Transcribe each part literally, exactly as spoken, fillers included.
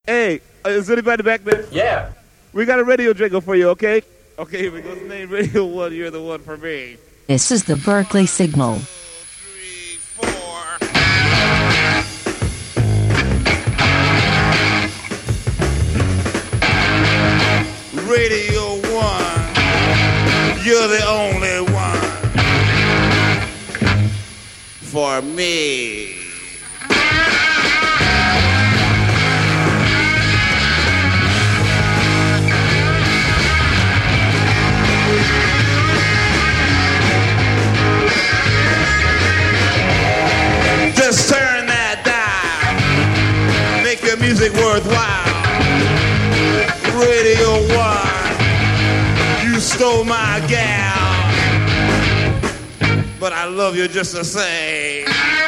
Hey, is anybody back there? Yeah. We got a radio jingle for you, okay? Okay, here we go. Name Radio One, you're the one for me. This is the Berkeley Signal. Three, four. Radio One, you're the only one for me. Just turn that dial, make your music worthwhile. Radio One, you stole my gal, but I love you just the same.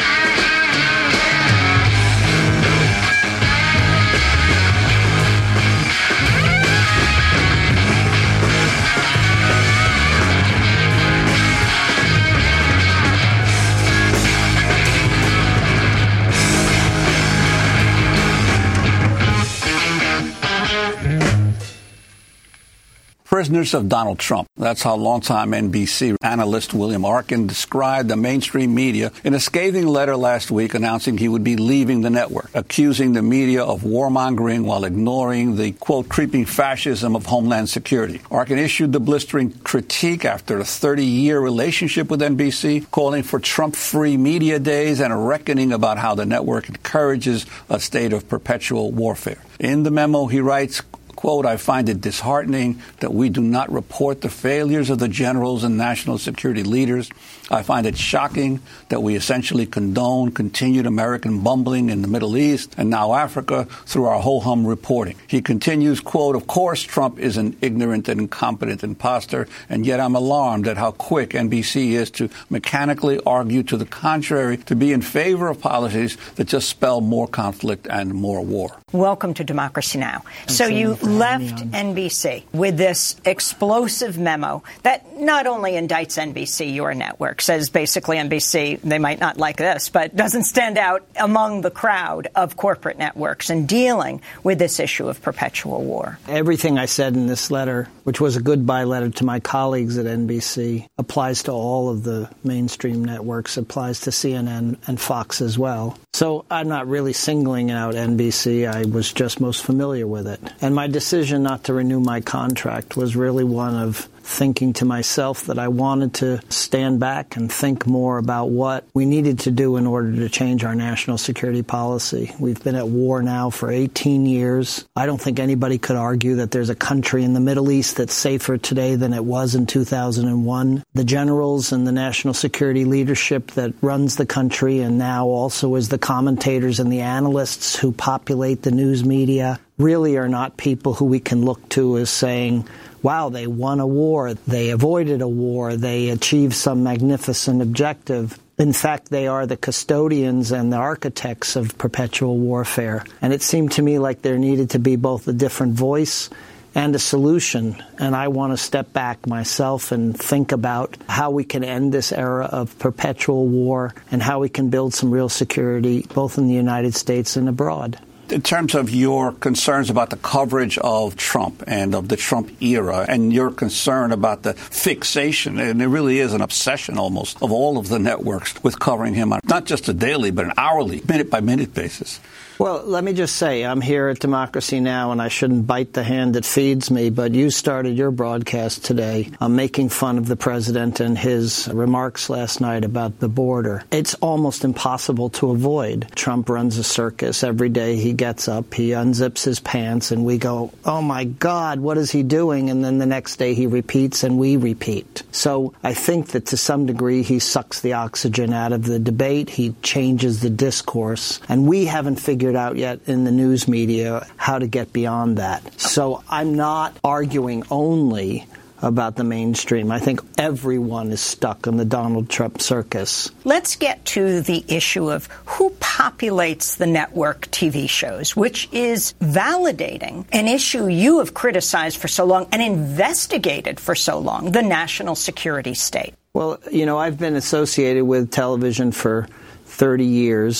Prisoners of Donald Trump. That's how longtime N B C analyst William Arkin described the mainstream media in a scathing letter last week announcing he would be leaving the network, accusing the media of warmongering while ignoring the, quote, creeping fascism of Homeland Security. Arkin issued the blistering critique after a thirty-year relationship with N B C, calling for Trump-free media days and a reckoning about how the network encourages a state of perpetual warfare. In the memo, he writes, quote, I find it disheartening that we do not report the failures of the generals and national security leaders. I find it shocking that we essentially condone continued American bumbling in the Middle East and now Africa through our ho-hum reporting. He continues, quote, of course, Trump is an ignorant and incompetent imposter, and yet I'm alarmed at how quick N B C is to mechanically argue to the contrary, to be in favor of policies that just spell more conflict and more war. Welcome to Democracy Now! So you left N B C with this explosive memo that not only indicts N B C, your network, says basically N B C, they might not like this, but doesn't stand out among the crowd of corporate networks in dealing with this issue of perpetual war. Everything I said in this letter, which was a goodbye letter to my colleagues at N B C, applies to all of the mainstream networks, applies to C N N and Fox as well. So I'm not really singling out N B C. I was just most familiar with it. And my decision not to renew my contract was really one of thinking to myself that I wanted to stand back and think more about what we needed to do in order to change our national security policy. We've been at war now for eighteen years. I don't think anybody could argue that there's a country in the Middle East that's safer today than it was in two thousand one. The generals and the national security leadership that runs the country and now also is the commentators and the analysts who populate the news media really are not people who we can look to as saying, wow, they won a war, they avoided a war, they achieved some magnificent objective. In fact, they are the custodians and the architects of perpetual warfare. And it seemed to me like there needed to be both a different voice and a solution. And I want to step back myself and think about how we can end this era of perpetual war and how we can build some real security both in the United States and abroad. In terms of your concerns about the coverage of Trump and of the Trump era and your concern about the fixation, and it really is an obsession almost of all of the networks with covering him on not just a daily but an hourly, minute-by-minute basis. Well, let me just say, I'm here at Democracy Now! And I shouldn't bite the hand that feeds me, but you started your broadcast today uh, making fun of the president and his remarks last night about the border. It's almost impossible to avoid. Trump runs a circus. Every day he gets up, he unzips his pants, and we go, oh my God, what is he doing? And then the next day he repeats and we repeat. So I think that to some degree he sucks the oxygen out of the debate. He changes the discourse. And we haven't figured out yet in the news media how to get beyond that. So I'm not arguing only about the mainstream. I think everyone is stuck in the Donald Trump circus. Let's get to the issue of who populates the network T V shows, which is validating an issue you have criticized for so long and investigated for so long, the national security state. Well, you know, I've been associated with television for thirty years.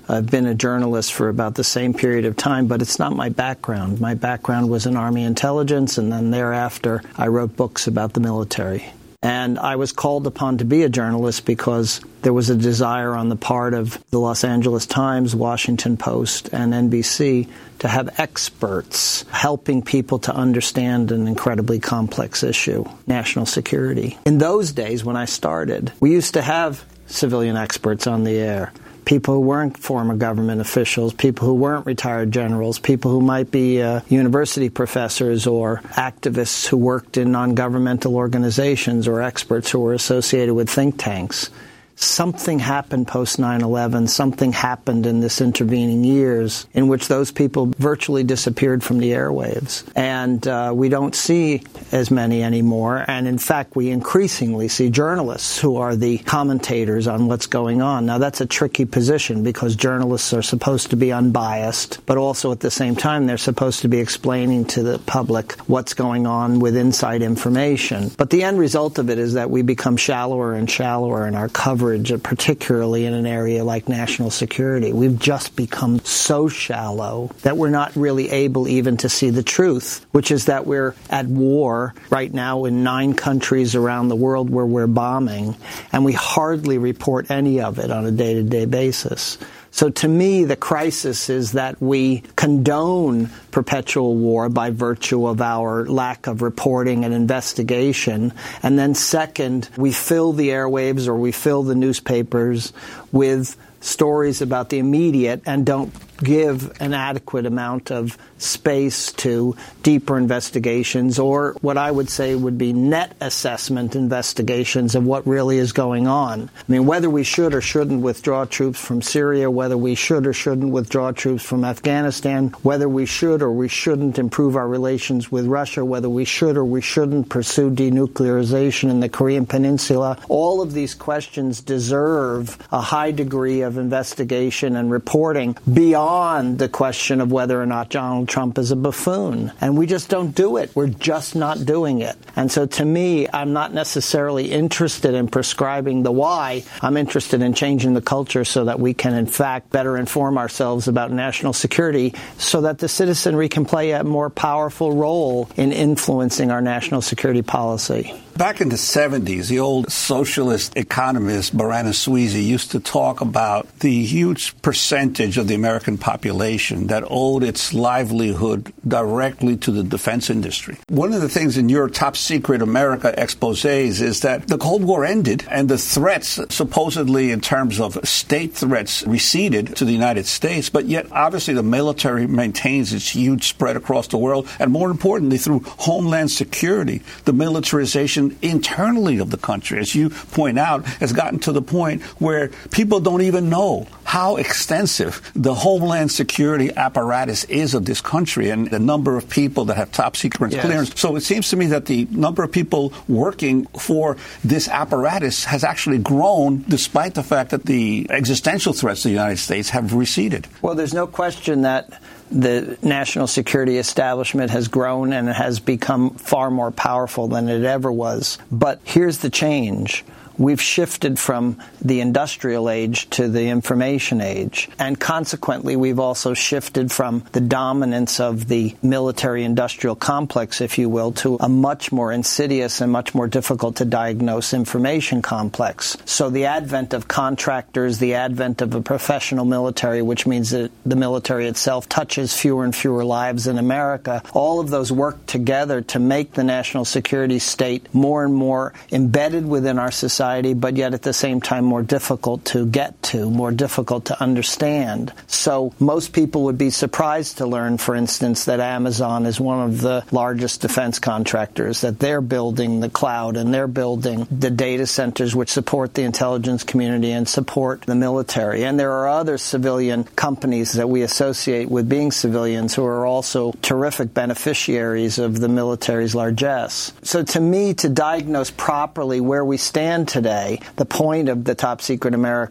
I've been a journalist for about the same period of time, but it's not my background. My background was in Army intelligence, and then thereafter I wrote books about the military. And I was called upon to be a journalist because there was a desire on the part of the Los Angeles Times, Washington Post, and N B C to have experts helping people to understand an incredibly complex issue, national security. In those days, when I started, we used to have civilian experts on the air. People who weren't former government officials, people who weren't retired generals, people who might be uh, university professors or activists who worked in non-governmental organizations or experts who were associated with think tanks. Something happened post nine eleven, something happened in this intervening years in which those people virtually disappeared from the airwaves. And uh, we don't see as many anymore. And in fact, we increasingly see journalists who are the commentators on what's going on. Now, that's a tricky position because journalists are supposed to be unbiased, but also at the same time, they're supposed to be explaining to the public what's going on with inside information. But the end result of it is that we become shallower and shallower in our coverage, particularly in an area like national security. We've just become so shallow that we're not really able even to see the truth, which is that we're at war right now in nine countries around the world where we're bombing, and we hardly report any of it on a day-to-day basis. So to me, the crisis is that we condone perpetual war by virtue of our lack of reporting and investigation. And then second, we fill the airwaves or we fill the newspapers with stories about the immediate and don't give an adequate amount of space to deeper investigations or what I would say would be net assessment investigations of what really is going on. I mean, whether we should or shouldn't withdraw troops from Syria, whether we should or shouldn't withdraw troops from Afghanistan, whether we should or we shouldn't improve our relations with Russia, whether we should or we shouldn't pursue denuclearization in the Korean Peninsula, all of these questions deserve a high degree of investigation and reporting beyond on the question of whether or not Donald Trump is a buffoon. And we just don't do it. We're just not doing it. And so to me, I'm not necessarily interested in prescribing the why. I'm interested in changing the culture so that we can, in fact, better inform ourselves about national security so that the citizenry can play a more powerful role in influencing our national security policy. Back in the seventies, the old socialist economist Barana Sweezy used to talk about the huge percentage of the American population that owed its livelihood directly to the defense industry. One of the things in your top secret America exposés is that the Cold War ended and the threats, supposedly in terms of state threats, receded to the United States, but yet obviously the military maintains its huge spread across the world, and more importantly, through Homeland Security, the militarization internally of the country, as you point out, has gotten to the point where people don't even know how extensive the Homeland Security apparatus is of this country and the number of people that have top secret yes. clearance. So it seems to me that the number of people working for this apparatus has actually grown despite the fact that the existential threats to the United States have receded. Well, there's no question that the national security establishment has grown and it has become far more powerful than it ever was. But here's the change. We've shifted from the industrial age to the information age. And consequently, we've also shifted from the dominance of the military-industrial complex, if you will, to a much more insidious and much more difficult to diagnose information complex. So the advent of contractors, the advent of a professional military, which means that the military itself touches fewer and fewer lives in America, all of those work together to make the national security state more and more embedded within our society, but yet at the same time more difficult to get to, more difficult to understand. So most people would be surprised to learn, for instance, that Amazon is one of the largest defense contractors, that they're building the cloud and they're building the data centers which support the intelligence community and support the military. And there are other civilian companies that we associate with being civilians who are also terrific beneficiaries of the military's largesse. So to me, to diagnose properly where we stand today, the point of the Top Secret America investigation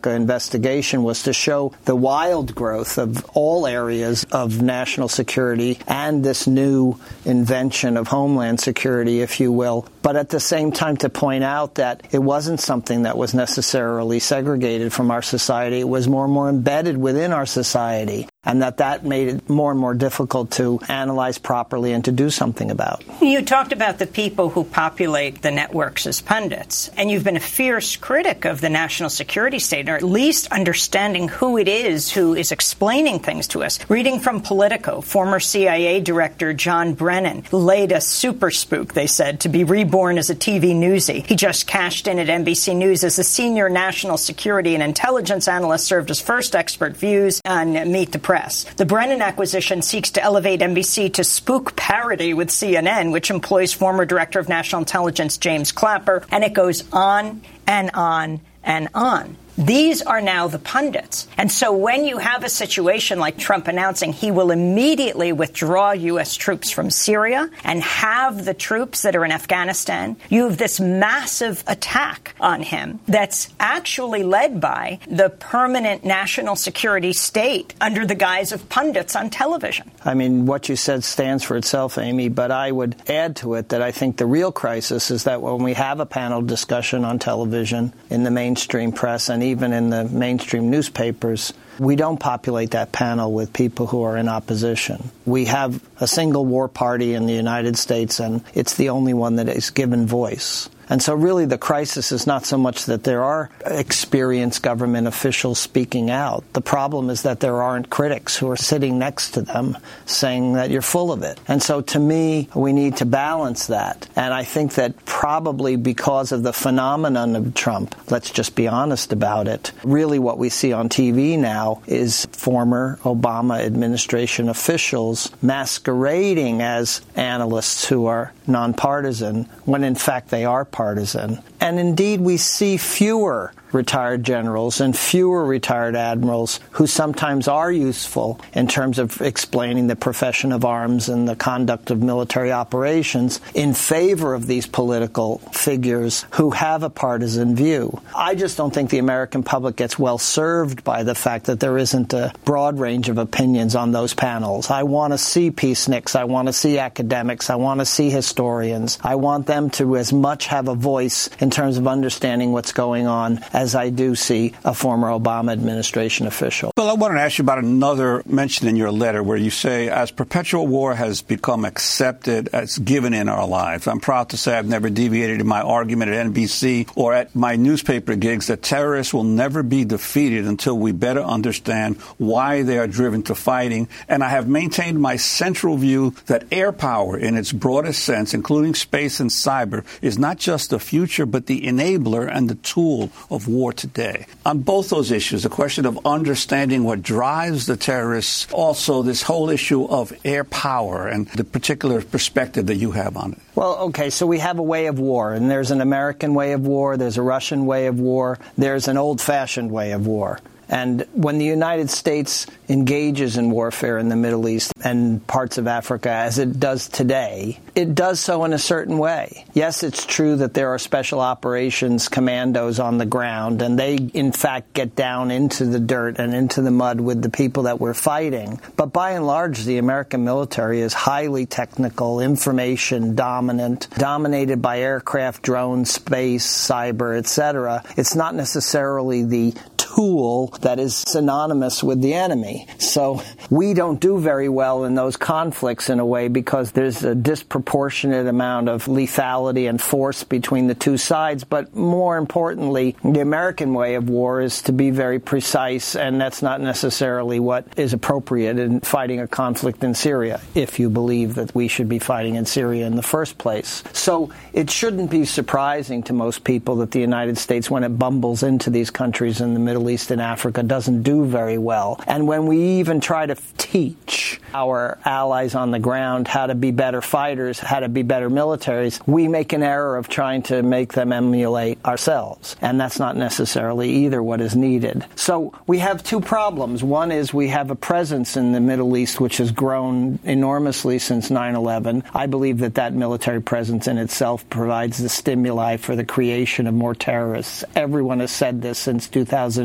investigation was to show the wild growth of all areas of national security and this new invention of homeland security, if you will, but at the same time to point out that it wasn't something that was necessarily segregated from our society. It was more and more embedded within our society, and that that made it more and more difficult to analyze properly and to do something about. You talked about the people who populate the networks as pundits, and you've been a fierce critic of the national security state, or at least understanding who it is who is explaining things to us. Reading from Politico, former C I A Director John Brennan laid a super spook, they said, to be reborn as a T V newsie. He just cashed in at N B C News as a senior national security and intelligence analyst, served as first expert views on Meet the Press. The Brennan acquisition seeks to elevate N B C to spook parity with C N N, which employs former Director of National Intelligence James Clapper, and it goes on and on and on. These are now the pundits. And so when you have a situation like Trump announcing he will immediately withdraw U S troops from Syria and have the troops that are in Afghanistan, you have this massive attack on him that's actually led by the permanent national security state under the guise of pundits on television. I mean, what you said stands for itself, Amy, but I would add to it that I think the real crisis is that when we have a panel discussion on television, in the mainstream press, and even in the mainstream newspapers, we don't populate that panel with people who are in opposition. We have a single war party in the United States, and it's the only one that is given voice. And so really the crisis is not so much that there are experienced government officials speaking out. The problem is that there aren't critics who are sitting next to them saying that you're full of it. And so to me, we need to balance that. And I think that probably because of the phenomenon of Trump, let's just be honest about it, really what we see on T V now is former Obama administration officials masquerading as analysts who are nonpartisan, when in fact they are partisan. And indeed, we see fewer retired generals and fewer retired admirals who sometimes are useful in terms of explaining the profession of arms and the conduct of military operations in favor of these political figures who have a partisan view. I just don't think the American public gets well served by the fact that there isn't a broad range of opinions on those panels. I want to see peaceniks. I want to see academics. I want to see historians. I want them to as much have a voice in terms of understanding what's going on as I do see a former Obama administration official. Well, I want to ask you about another mention in your letter where you say, as perpetual war has become accepted as given in our lives, I'm proud to say I've never deviated in my argument at N B C or at my newspaper gigs that terrorists will never be defeated until we better understand why they are driven to fighting. And I have maintained my central view that air power in its broadest sense, including space and cyber, is not just the future, but the enabler and the tool of war today. On both those issues, the question of understanding what drives the terrorists, also this whole issue of air power and the particular perspective that you have on it. Well, okay, so we have a way of war, and there's an American way of war, there's a Russian way of war, there's an old-fashioned way of war. And when the United States engages in warfare in the Middle East and parts of Africa, as it does today, it does so in a certain way. Yes, it's true that there are special operations commandos on the ground, and they, in fact, get down into the dirt and into the mud with the people that we're fighting. But by and large, the American military is highly technical, information dominant, dominated by aircraft, drones, space, cyber, et cetera. It's not necessarily the tool that is synonymous with the enemy. So we don't do very well in those conflicts in a way because there's a disproportionate amount of lethality and force between the two sides. But more importantly, the American way of war is to be very precise, and that's not necessarily what is appropriate in fighting a conflict in Syria, if you believe that we should be fighting in Syria in the first place. So it shouldn't be surprising to most people that the United States, when it bumbles into these countries in the Middle East and Africa, doesn't do very well. And when we even try to teach our allies on the ground how to be better fighters, how to be better militaries, we make an error of trying to make them emulate ourselves. And that's not necessarily either what is needed. So we have two problems. One is we have a presence in the Middle East which has grown enormously since nine eleven. I believe that that military presence in itself provides the stimuli for the creation of more terrorists. Everyone has said this since two thousand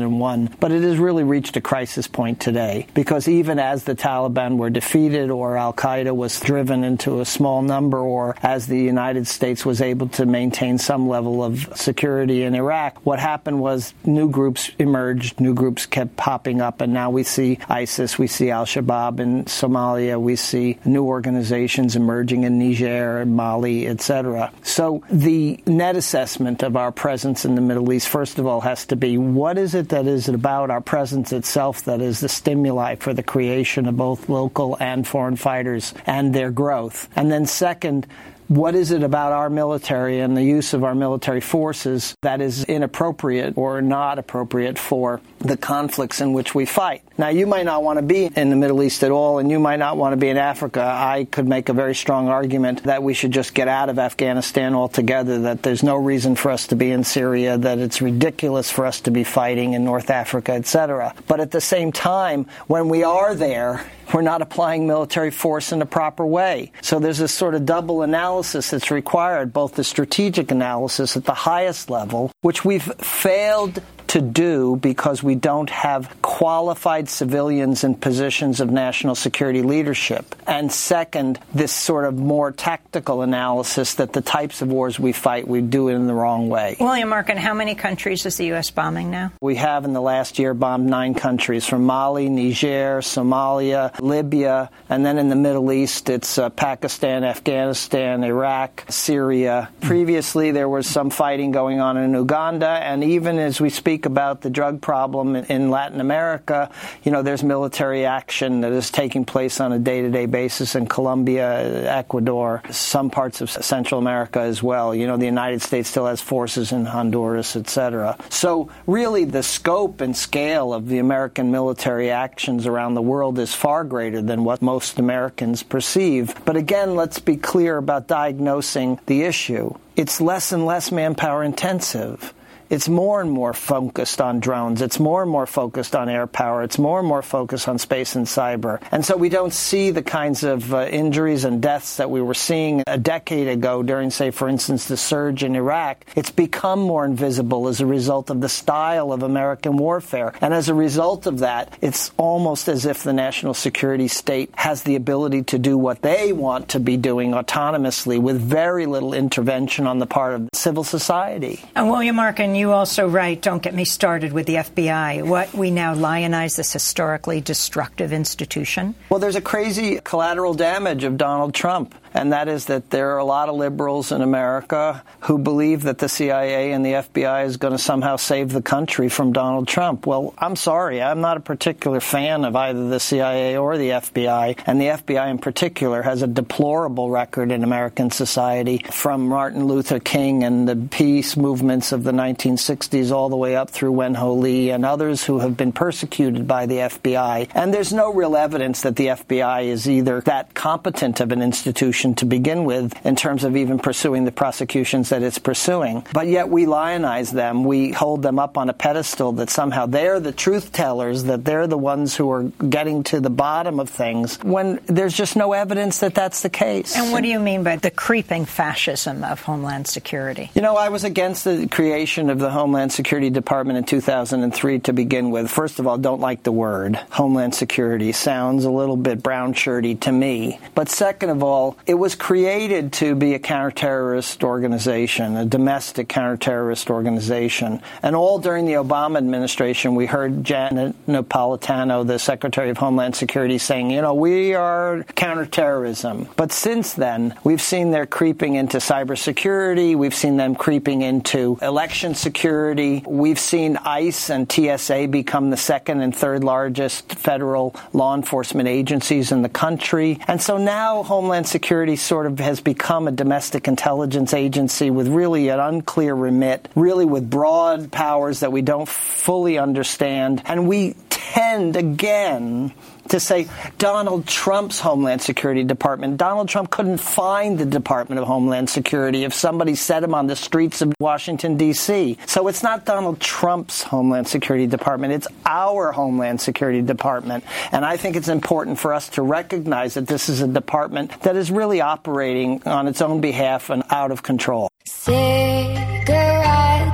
thousand one. But it has really reached a crisis point today, because even as the Taliban were defeated, or al-Qaeda was driven into a small number, or as the United States was able to maintain some level of security in Iraq, what happened was new groups emerged, new groups kept popping up, and now we see ISIS, we see al-Shabaab in Somalia, we see new organizations emerging in Niger, Mali, et cetera. So the net assessment of our presence in the Middle East, first of all, has to be, what is it that is about our presence itself that is the stimuli for the creation of both local and foreign fighters and their growth? And then second, what is it about our military and the use of our military forces that is inappropriate or not appropriate for the conflicts in which we fight? Now, you might not want to be in the Middle East at all, and you might not want to be in Africa. I could make a very strong argument that we should just get out of Afghanistan altogether, that there's no reason for us to be in Syria, that it's ridiculous for us to be fighting in North Africa, et cetera. But at the same time, when we are there, we're not applying military force in a proper way. So there's this sort of double analysis that's required, both the strategic analysis at the highest level, which we've failed to do because we don't have qualified civilians in positions of national security leadership. And second, this sort of more tactical analysis that the types of wars we fight, we do it in the wrong way. William Arkin, how many countries is the U S bombing now? We have in the last year bombed nine countries, from Mali, Niger, Somalia, Libya, and then in the Middle East, it's uh, Pakistan, Afghanistan, Iraq, Syria. Previously, there was some fighting going on in Uganda, and even as we speak about the drug problem in Latin America, you know, there's military action that is taking place on a day-to-day basis in Colombia, Ecuador, some parts of Central America as well. You know, the United States still has forces in Honduras, et cetera. So really the scope and scale of the American military actions around the world is far greater than what most Americans perceive. But again, let's be clear about diagnosing the issue. It's less and less manpower intensive. It's more and more focused on drones. It's more and more focused on air power. It's more and more focused on space and cyber. And so we don't see the kinds of uh, injuries and deaths that we were seeing a decade ago during, say, for instance, the surge in Iraq. It's become more invisible as a result of the style of American warfare. And as a result of that, it's almost as if the national security state has the ability to do what they want to be doing autonomously with very little intervention on the part of civil society. And William Arkin, you also write, don't get me started with the F B I. What, we now lionize this historically destructive institution? Well, there's a crazy collateral damage of Donald Trump, and that is that there are a lot of liberals in America who believe that the C I A and the F B I is going to somehow save the country from Donald Trump. Well, I'm sorry. I'm not a particular fan of either the C I A or the F B I, and the F B I in particular has a deplorable record in American society, from Martin Luther King and the peace movements of the nineteen sixties all the way up through Wen Ho Lee and others who have been persecuted by the F B I. And there's no real evidence that the F B I is either that competent of an institution to begin with in terms of even pursuing the prosecutions that it's pursuing. But yet we lionize them. We hold them up on a pedestal that somehow they're the truth tellers, that they're the ones who are getting to the bottom of things, when there's just no evidence that that's the case. And what do you mean by the creeping fascism of Homeland Security? You know, I was against the creation of the Homeland Security Department in two thousand three to begin with. First of all, don't like the word. Homeland Security sounds a little bit brown-shirty to me. But second of all, it was created to be a counterterrorist organization, a domestic counterterrorist organization. And all during the Obama administration, we heard Janet Napolitano, the Secretary of Homeland Security, saying, you know, we are counterterrorism. But since then, we've seen they're creeping into cybersecurity. We've seen them creeping into election security. We've seen ICE and T S A become the second and third largest federal law enforcement agencies in the country. And so now Homeland Security sort of has become a domestic intelligence agency with really an unclear remit, really with broad powers that we don't fully understand. And we tend, again, to say Donald Trump's Homeland Security Department. Donald Trump couldn't find the Department of Homeland Security if somebody set him on the streets of Washington, D C So it's not Donald Trump's Homeland Security Department. It's our Homeland Security Department. And I think it's important for us to recognize that this is a department that is really operating on its own behalf and out of control. Cigarettes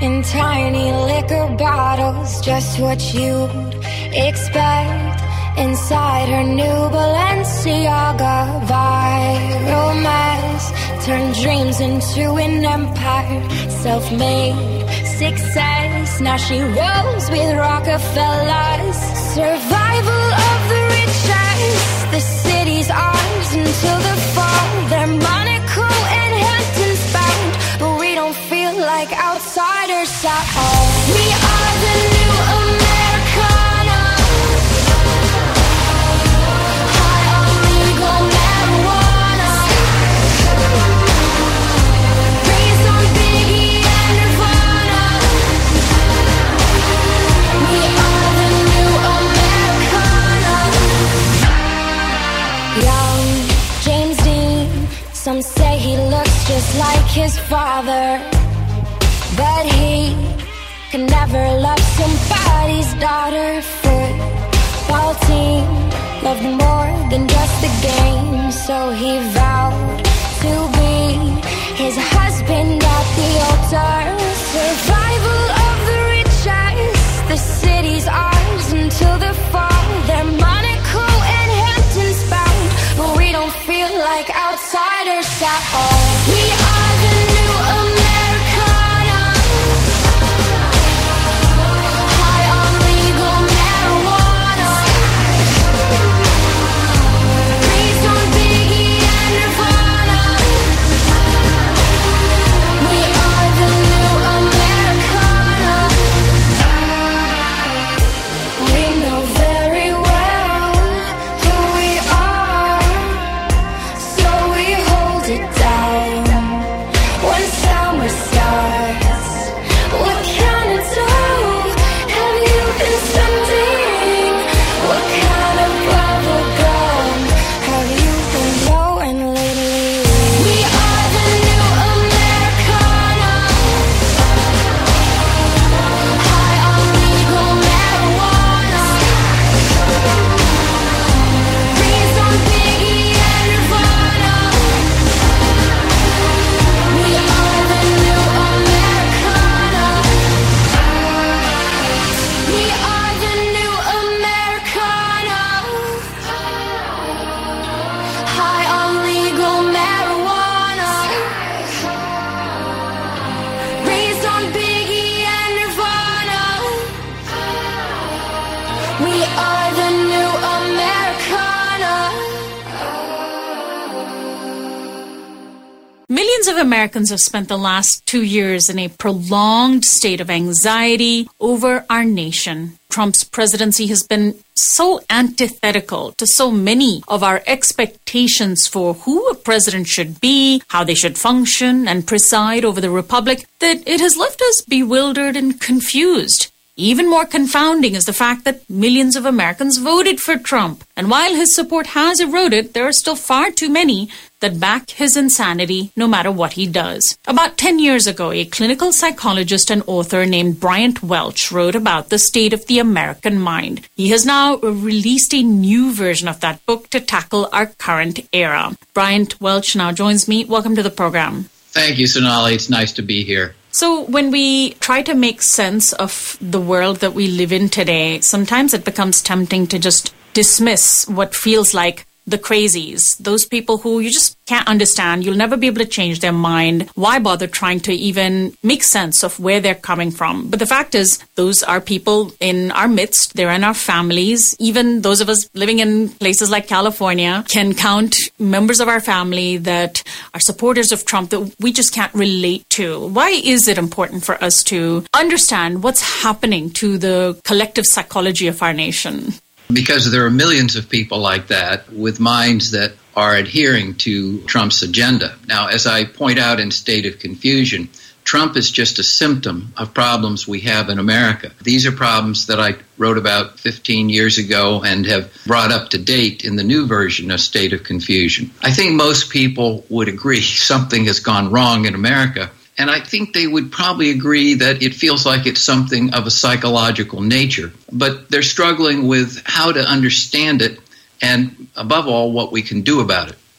in tiny liquor bottles, just what you'd expect inside her new Balenciaga. Viral mess turned dreams into an empire, self-made success. Now she rolls with Rockefellers. Survival of the richest. The city's ours until the fall. They're Monaco and Hamptons bound, but we don't feel like outsiders at all. We are the new Americana. High on legal marijuana. Raised on Biggie and Nirvana. We are the new Americana. Young James Dean, some say he looks just like his father, but he can never love somebody's daughter. Football team loved more than just the game, so he vowed to be his husband at the altar. Survival of the richest. The city's ours until the fall. They're Monaco and Hamptons bound, but we don't feel like outsiders at all. We are the new Americana. High on legal marijuana. Raised on Biggie and Nirvana. We are the new Americana. We know very well who we are, so we hold it down when summer starts. What can it do? Have you been spending? What kind of bubble gum have you been blowing lately? We are the new Americana. High on legal marijuana. Raised on Biggie and Nirvana. We are the new Americana. We are the new Americana. High on legal marijuana. Raised on Biggie and Nirvana. We are the new Americana. Millions of Americans have spent the last two years in a prolonged state of anxiety over our nation. Trump's presidency has been so antithetical to so many of our expectations for who a president should be, how they should function and preside over the republic, that it has left us bewildered and confused. Even more confounding is the fact that millions of Americans voted for Trump. And while his support has eroded, there are still far too many that back his insanity no matter what he does. About ten years ago, a clinical psychologist and author named Bryant Welch wrote about the state of the American mind. He has now released a new version of that book to tackle our current era. Bryant Welch now joins me. Welcome to the program. Thank you, Sonali. It's nice to be here. So when we try to make sense of the world that we live in today, sometimes it becomes tempting to just dismiss what feels like the crazies, those people who you just can't understand. You'll never be able to change their mind. Why bother trying to even make sense of where they're coming from? But the fact is, those are people in our midst. They're in our families. Even those of us living in places like California can count members of our family that are supporters of Trump that we just can't relate to. Why is it important for us to understand what's happening to the collective psychology of our nation? Because there are millions of people like that with minds that are adhering to Trump's agenda. Now, as I point out in State of Confusion, Trump is just a symptom of problems we have in America. These are problems that I wrote about fifteen years ago and have brought up to date in the new version of State of Confusion. I think most people would agree something has gone wrong in America. And I think they would probably agree that it feels like it's something of a psychological nature. But they're struggling with how to understand it and, above all, what we can do about it.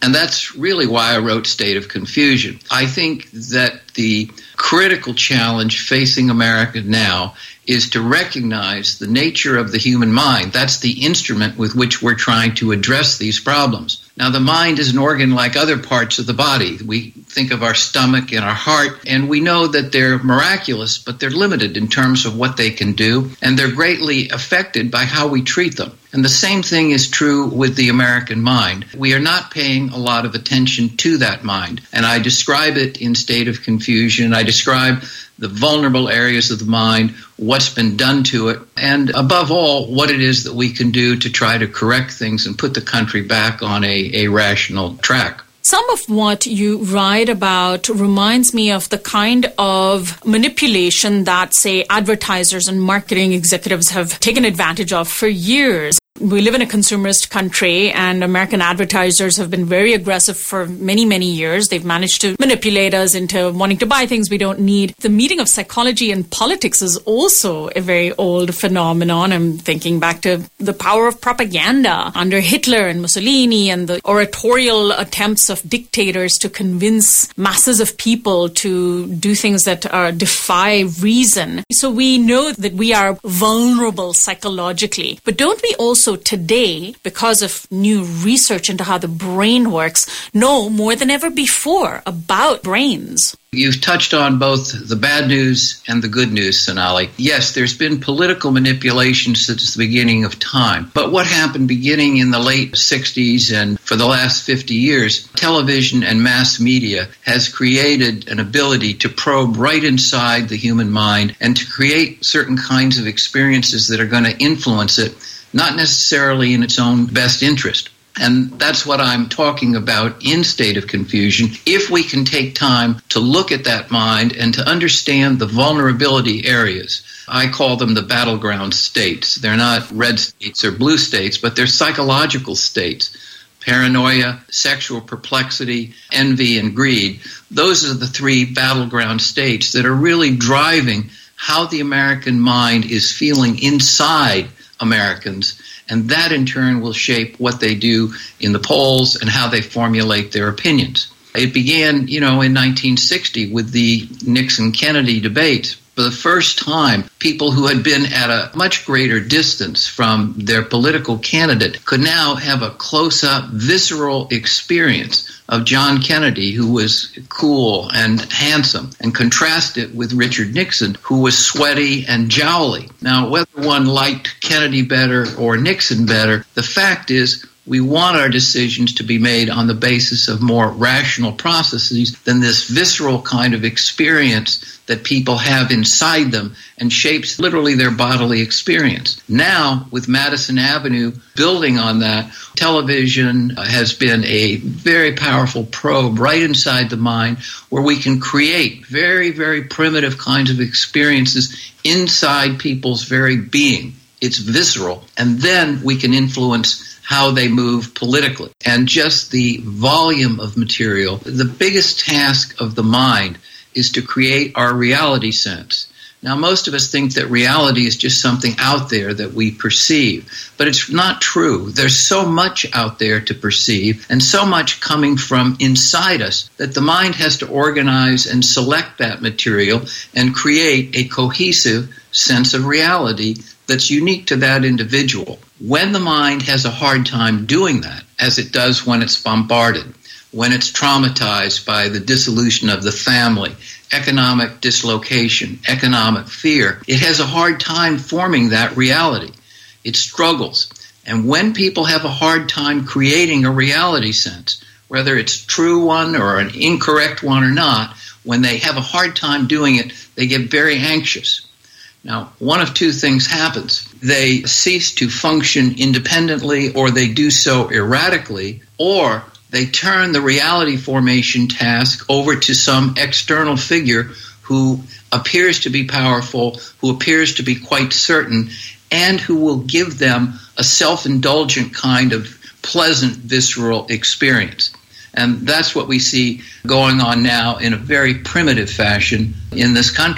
And that's really why I wrote State of Confusion. I think that the critical challenge facing America now is to recognize the nature of the human mind. That's the instrument with which we're trying to address these problems. Now, the mind is an organ like other parts of the body. We think of our stomach and our heart, and we know that they're miraculous, but they're limited in terms of what they can do, and they're greatly affected by how we treat them. And the same thing is true with the American mind. We are not paying a lot of attention to that mind. And I describe it in State of Confusion. I describe the vulnerable areas of the mind, what's been done to it, and above all, what it is that we can do to try to correct things and put the country back on a, a rational track. Some of what you write about reminds me of the kind of manipulation that, say, advertisers and marketing executives have taken advantage of for years. We live in a consumerist country, and American advertisers have been very aggressive for many, many years. They've managed to manipulate us into wanting to buy things we don't need. The meeting of psychology and politics is also a very old phenomenon. I'm thinking back to the power of propaganda under Hitler and Mussolini and the oratorial attempts of dictators to convince masses of people to do things that are defy reason. So we know that we are vulnerable psychologically. But don't we also today, because of new research into how the brain works, know more than ever before about brains? You've touched on both the bad news and the good news, Sonali. Yes, there's been political manipulation since the beginning of time. But what happened beginning in the late sixties and for the last fifty years, television and mass media has created an ability to probe right inside the human mind and to create certain kinds of experiences that are going to influence it, not necessarily in its own best interest. And that's what I'm talking about in State of Confusion. If we can take time to look at that mind and to understand the vulnerability areas, I call them the battleground states. They're not red states or blue states, but they're psychological states. Paranoia, sexual perplexity, envy, and greed. Those are the three battleground states that are really driving how the American mind is feeling inside Americans, and that in turn will shape what they do in the polls and how they formulate their opinions. It began, you know, in nineteen sixty with the Nixon-Kennedy debate. For the first time, people who had been at a much greater distance from their political candidate could now have a close-up, visceral experience of John Kennedy, who was cool and handsome, and contrast it with Richard Nixon, who was sweaty and jowly. Now, whether one liked Kennedy better or Nixon better, the fact is we want our decisions to be made on the basis of more rational processes than this visceral kind of experience that people have inside them and shapes literally their bodily experience. Now, with Madison Avenue building on that, television has been a very powerful probe right inside the mind where we can create very, very primitive kinds of experiences inside people's very being. It's visceral. And then we can influence how they move politically. And just the volume of material, the biggest task of the mind is to create our reality sense. Now, most of us think that reality is just something out there that we perceive, but it's not true. There's so much out there to perceive and so much coming from inside us that the mind has to organize and select that material and create a cohesive sense of reality that's unique to that individual. When the mind has a hard time doing that, as it does when it's bombarded, when it's traumatized by the dissolution of the family, economic dislocation, economic fear, it has a hard time forming that reality. It struggles. And when people have a hard time creating a reality sense, whether it's a true one or an incorrect one or not, when they have a hard time doing it, they get very anxious. Now, one of two things happens. They cease to function independently, or they do so erratically, or they turn the reality formation task over to some external figure who appears to be powerful, who appears to be quite certain, and who will give them a self-indulgent kind of pleasant, visceral experience. And that's what we see going on now in a very primitive fashion in this country.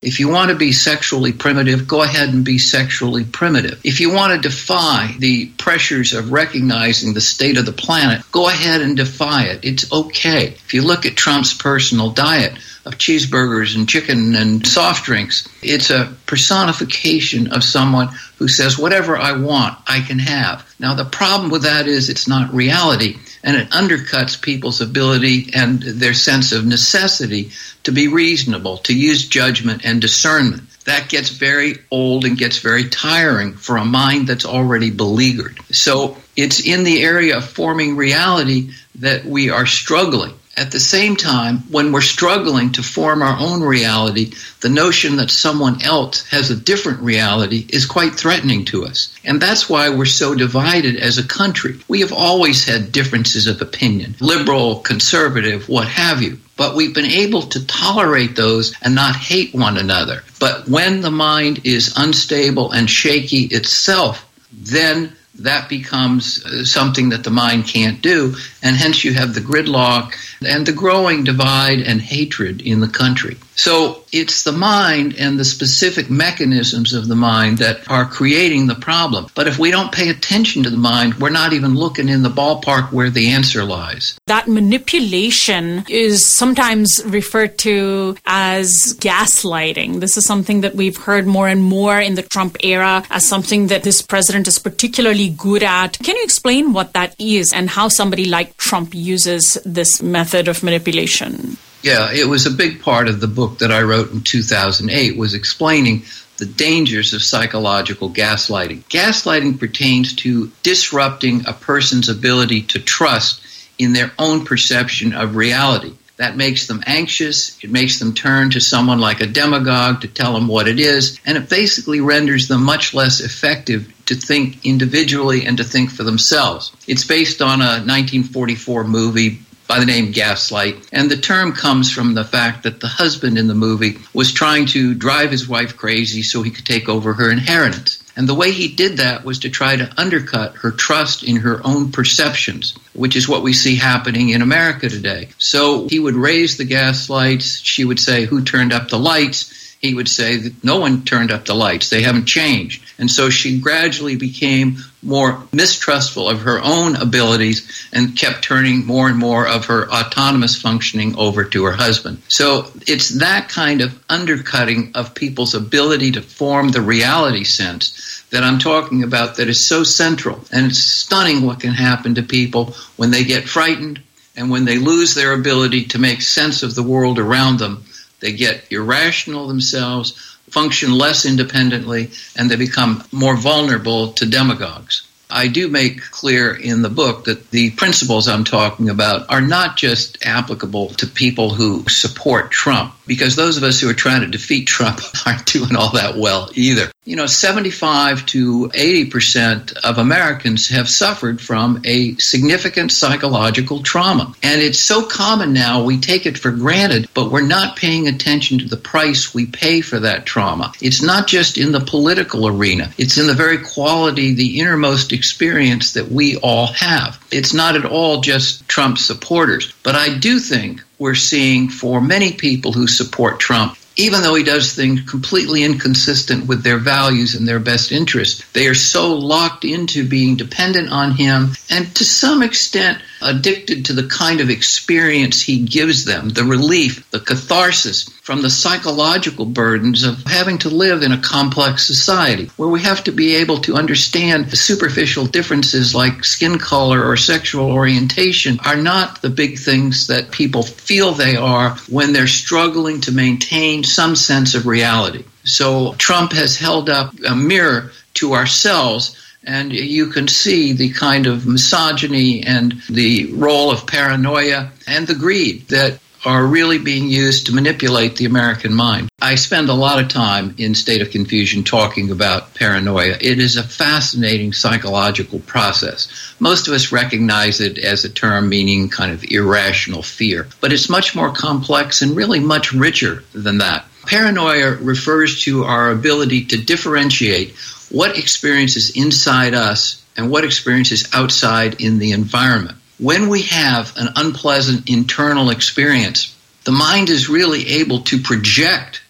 If you want to be sexually primitive, go ahead and be sexually primitive. If you want to defy the pressures of recognizing the state of the planet, go ahead and defy it. It's okay. If you look at Trump's personal diet of cheeseburgers and chicken and soft drinks, it's a personification of someone who says, whatever I want, I can have. Now, the problem with that is it's not reality, and it undercuts people's ability and their sense of necessity to be reasonable, to use judgment and discernment. That gets very old and gets very tiring for a mind that's already beleaguered. So it's in the area of forming reality that we are struggling. At the same time, when we're struggling to form our own reality, the notion that someone else has a different reality is quite threatening to us. And that's why we're so divided as a country. We have always had differences of opinion, liberal, conservative, what have you. But we've been able to tolerate those and not hate one another. But when the mind is unstable and shaky itself, then that becomes something that the mind can't do, and hence you have the gridlock and the growing divide and hatred in the country. So it's the mind and the specific mechanisms of the mind that are creating the problem. But if we don't pay attention to the mind, we're not even looking in the ballpark where the answer lies. That manipulation is sometimes referred to as gaslighting. This is something that we've heard more and more in the Trump era as something that this president is particularly good at. Can you explain what that is and how somebody like Trump uses this method of manipulation? Yeah, it was a big part of the book that I wrote in two thousand eight, was explaining the dangers of psychological gaslighting. Gaslighting pertains to disrupting a person's ability to trust in their own perception of reality. That makes them anxious. It makes them turn to someone like a demagogue to tell them what it is. And it basically renders them much less effective to think individually and to think for themselves. It's based on a nineteen forty-four movie by the name Gaslight, and the term comes from the fact that the husband in the movie was trying to drive his wife crazy so he could take over her inheritance. And the way he did that was to try to undercut her trust in her own perceptions, which is what we see happening in America today. So he would raise the gas lights. She would say, "Who turned up the lights?" He would say that no one turned up the lights. They haven't changed. And so she gradually became more mistrustful of her own abilities and kept turning more and more of her autonomous functioning over to her husband. So it's that kind of undercutting of people's ability to form the reality sense that I'm talking about that is so central. And it's stunning what can happen to people when they get frightened and when they lose their ability to make sense of the world around them. They get irrational themselves, function less independently, and they become more vulnerable to demagogues. I do make clear in the book that the principles I'm talking about are not just applicable to people who support Trump, because those of us who are trying to defeat Trump aren't doing all that well either. You know, seventy-five to eighty percent of Americans have suffered from a significant psychological trauma. And it's so common now, we take it for granted, but we're not paying attention to the price we pay for that trauma. It's not just in the political arena. It's in the very quality, the innermost experience that we all have. It's not at all just Trump supporters. But I do think we're seeing for many people who support Trump, even though he does things completely inconsistent with their values and their best interests, they are so locked into being dependent on him and to some extent addicted to the kind of experience he gives them, the relief, the catharsis from the psychological burdens of having to live in a complex society where we have to be able to understand the superficial differences like skin color or sexual orientation are not the big things that people feel they are when they're struggling to maintain some sense of reality. So Trump has held up a mirror to ourselves, and you can see the kind of misogyny and the role of paranoia and the greed that are really being used to manipulate the American mind. I spend a lot of time in State of Confusion talking about paranoia. It is a fascinating psychological process. Most of us recognize it as a term meaning kind of irrational fear, but it's much more complex and really much richer than that. Paranoia refers to our ability to differentiate what experience is inside us and what experience is outside in the environment. When we have an unpleasant internal experience, the mind is really able to project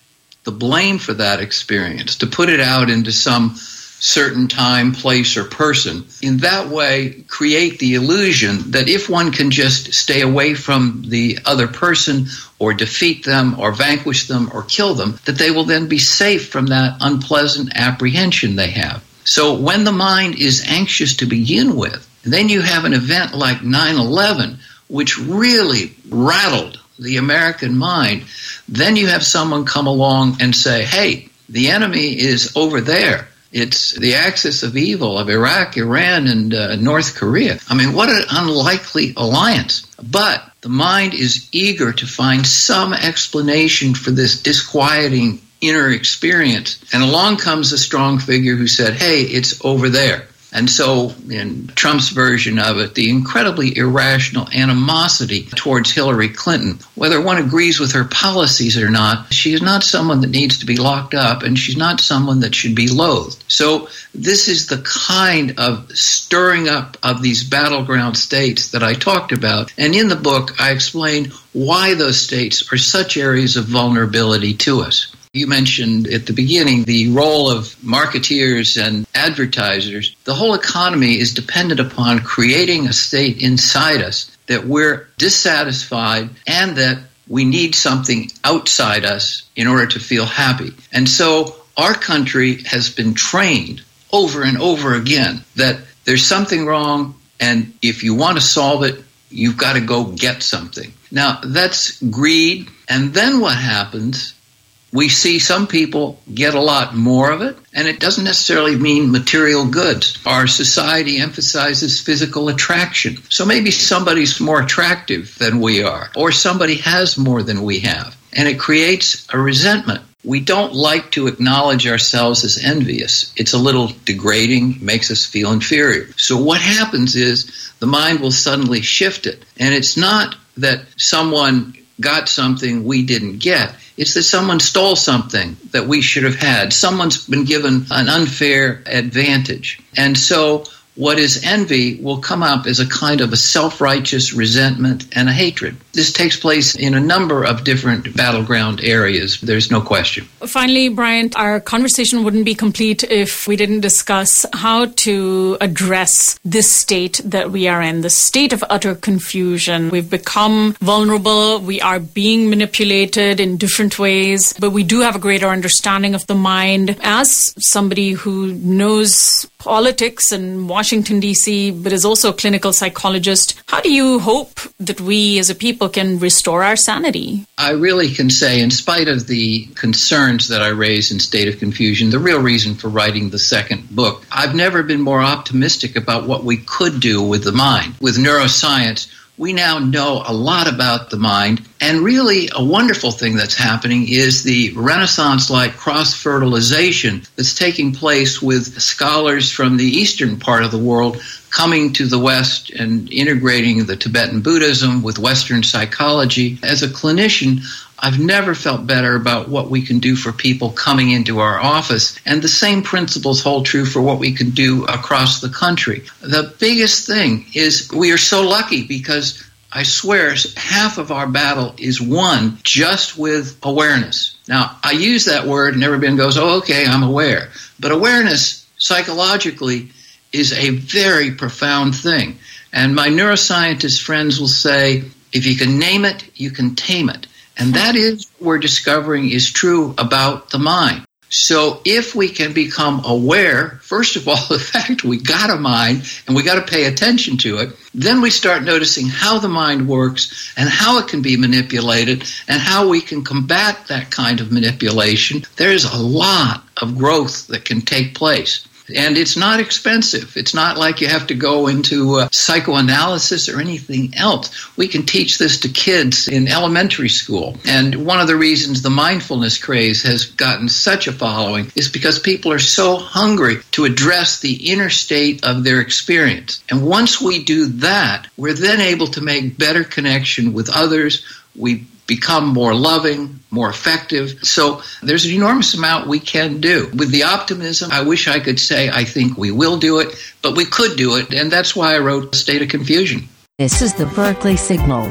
the blame for that experience, to put it out into some certain time, place, or person. In that way, create the illusion that if one can just stay away from the other person or defeat them or vanquish them or kill them, that they will then be safe from that unpleasant apprehension they have. So when the mind is anxious to begin with, then you have an event like nine eleven, which really rattled the American mind. Then you have someone come along and say, hey, the enemy is over there. It's the axis of evil of Iraq, Iran, and uh, North Korea. I mean, what an unlikely alliance. But the mind is eager to find some explanation for this disquieting inner experience. And along comes a strong figure who said, hey, it's over there. And so in Trump's version of it, the incredibly irrational animosity towards Hillary Clinton, whether one agrees with her policies or not, she is not someone that needs to be locked up, and she's not someone that should be loathed. So this is the kind of stirring up of these battleground states that I talked about. And in the book, I explain why those states are such areas of vulnerability to us. You mentioned at the beginning the role of marketeers and advertisers. The whole economy is dependent upon creating a state inside us that we're dissatisfied and that we need something outside us in order to feel happy. And so our country has been trained over and over again that there's something wrong, and if you want to solve it, you've got to go get something. Now, that's greed. And then what happens? We see some people get a lot more of it, and it doesn't necessarily mean material goods. Our society emphasizes physical attraction. So maybe somebody's more attractive than we are, or somebody has more than we have, and it creates a resentment. We don't like to acknowledge ourselves as envious. It's a little degrading, makes us feel inferior. So what happens is the mind will suddenly shift it, and it's not that someone got something we didn't get. It's that someone stole something that we should have had. Someone's been given an unfair advantage. And so what is envy will come up as a kind of a self-righteous resentment and a hatred. This takes place in a number of different battleground areas. There's no question. Finally, Brian, our conversation wouldn't be complete if we didn't discuss how to address this state that we are in, the state of utter confusion. We've become vulnerable. We are being manipulated in different ways, but we do have a greater understanding of the mind. As somebody who knows politics and Washington, D C, but is also a clinical psychologist, how do you hope that we as a people can restore our sanity? I really can say, in spite of the concerns that I raised in State of Confusion, the real reason for writing the second book, I've never been more optimistic about what we could do with the mind. With neuroscience, we now know a lot about the mind, and really a wonderful thing that's happening is the Renaissance-like cross-fertilization that's taking place with scholars from the eastern part of the world coming to the West and integrating the Tibetan Buddhism with Western psychology. As a clinician, I've never felt better about what we can do for people coming into our office, and the same principles hold true for what we can do across the country. The biggest thing is we are so lucky because I swear half of our battle is won just with awareness. Now, I use that word and everybody goes, oh, okay, I'm aware. But awareness psychologically is a very profound thing. And my neuroscientist friends will say, if you can name it, you can tame it. And that is what we're discovering is true about the mind. So if we can become aware, first of all, the fact we got a mind and we got to pay attention to it, then we start noticing how the mind works and how it can be manipulated and how we can combat that kind of manipulation. There's a lot of growth that can take place. And it's not expensive. It's not like you have to go into uh, psychoanalysis or anything else. We can teach this to kids in elementary school. And one of the reasons the mindfulness craze has gotten such a following is because people are so hungry to address the inner state of their experience. And once we do that, we're then able to make better connection with others. We become more loving, more effective. So there's an enormous amount we can do. With the optimism, I wish I could say I think we will do it, but we could do it, and that's why I wrote State of Confusion. This is the Berkeley Signal.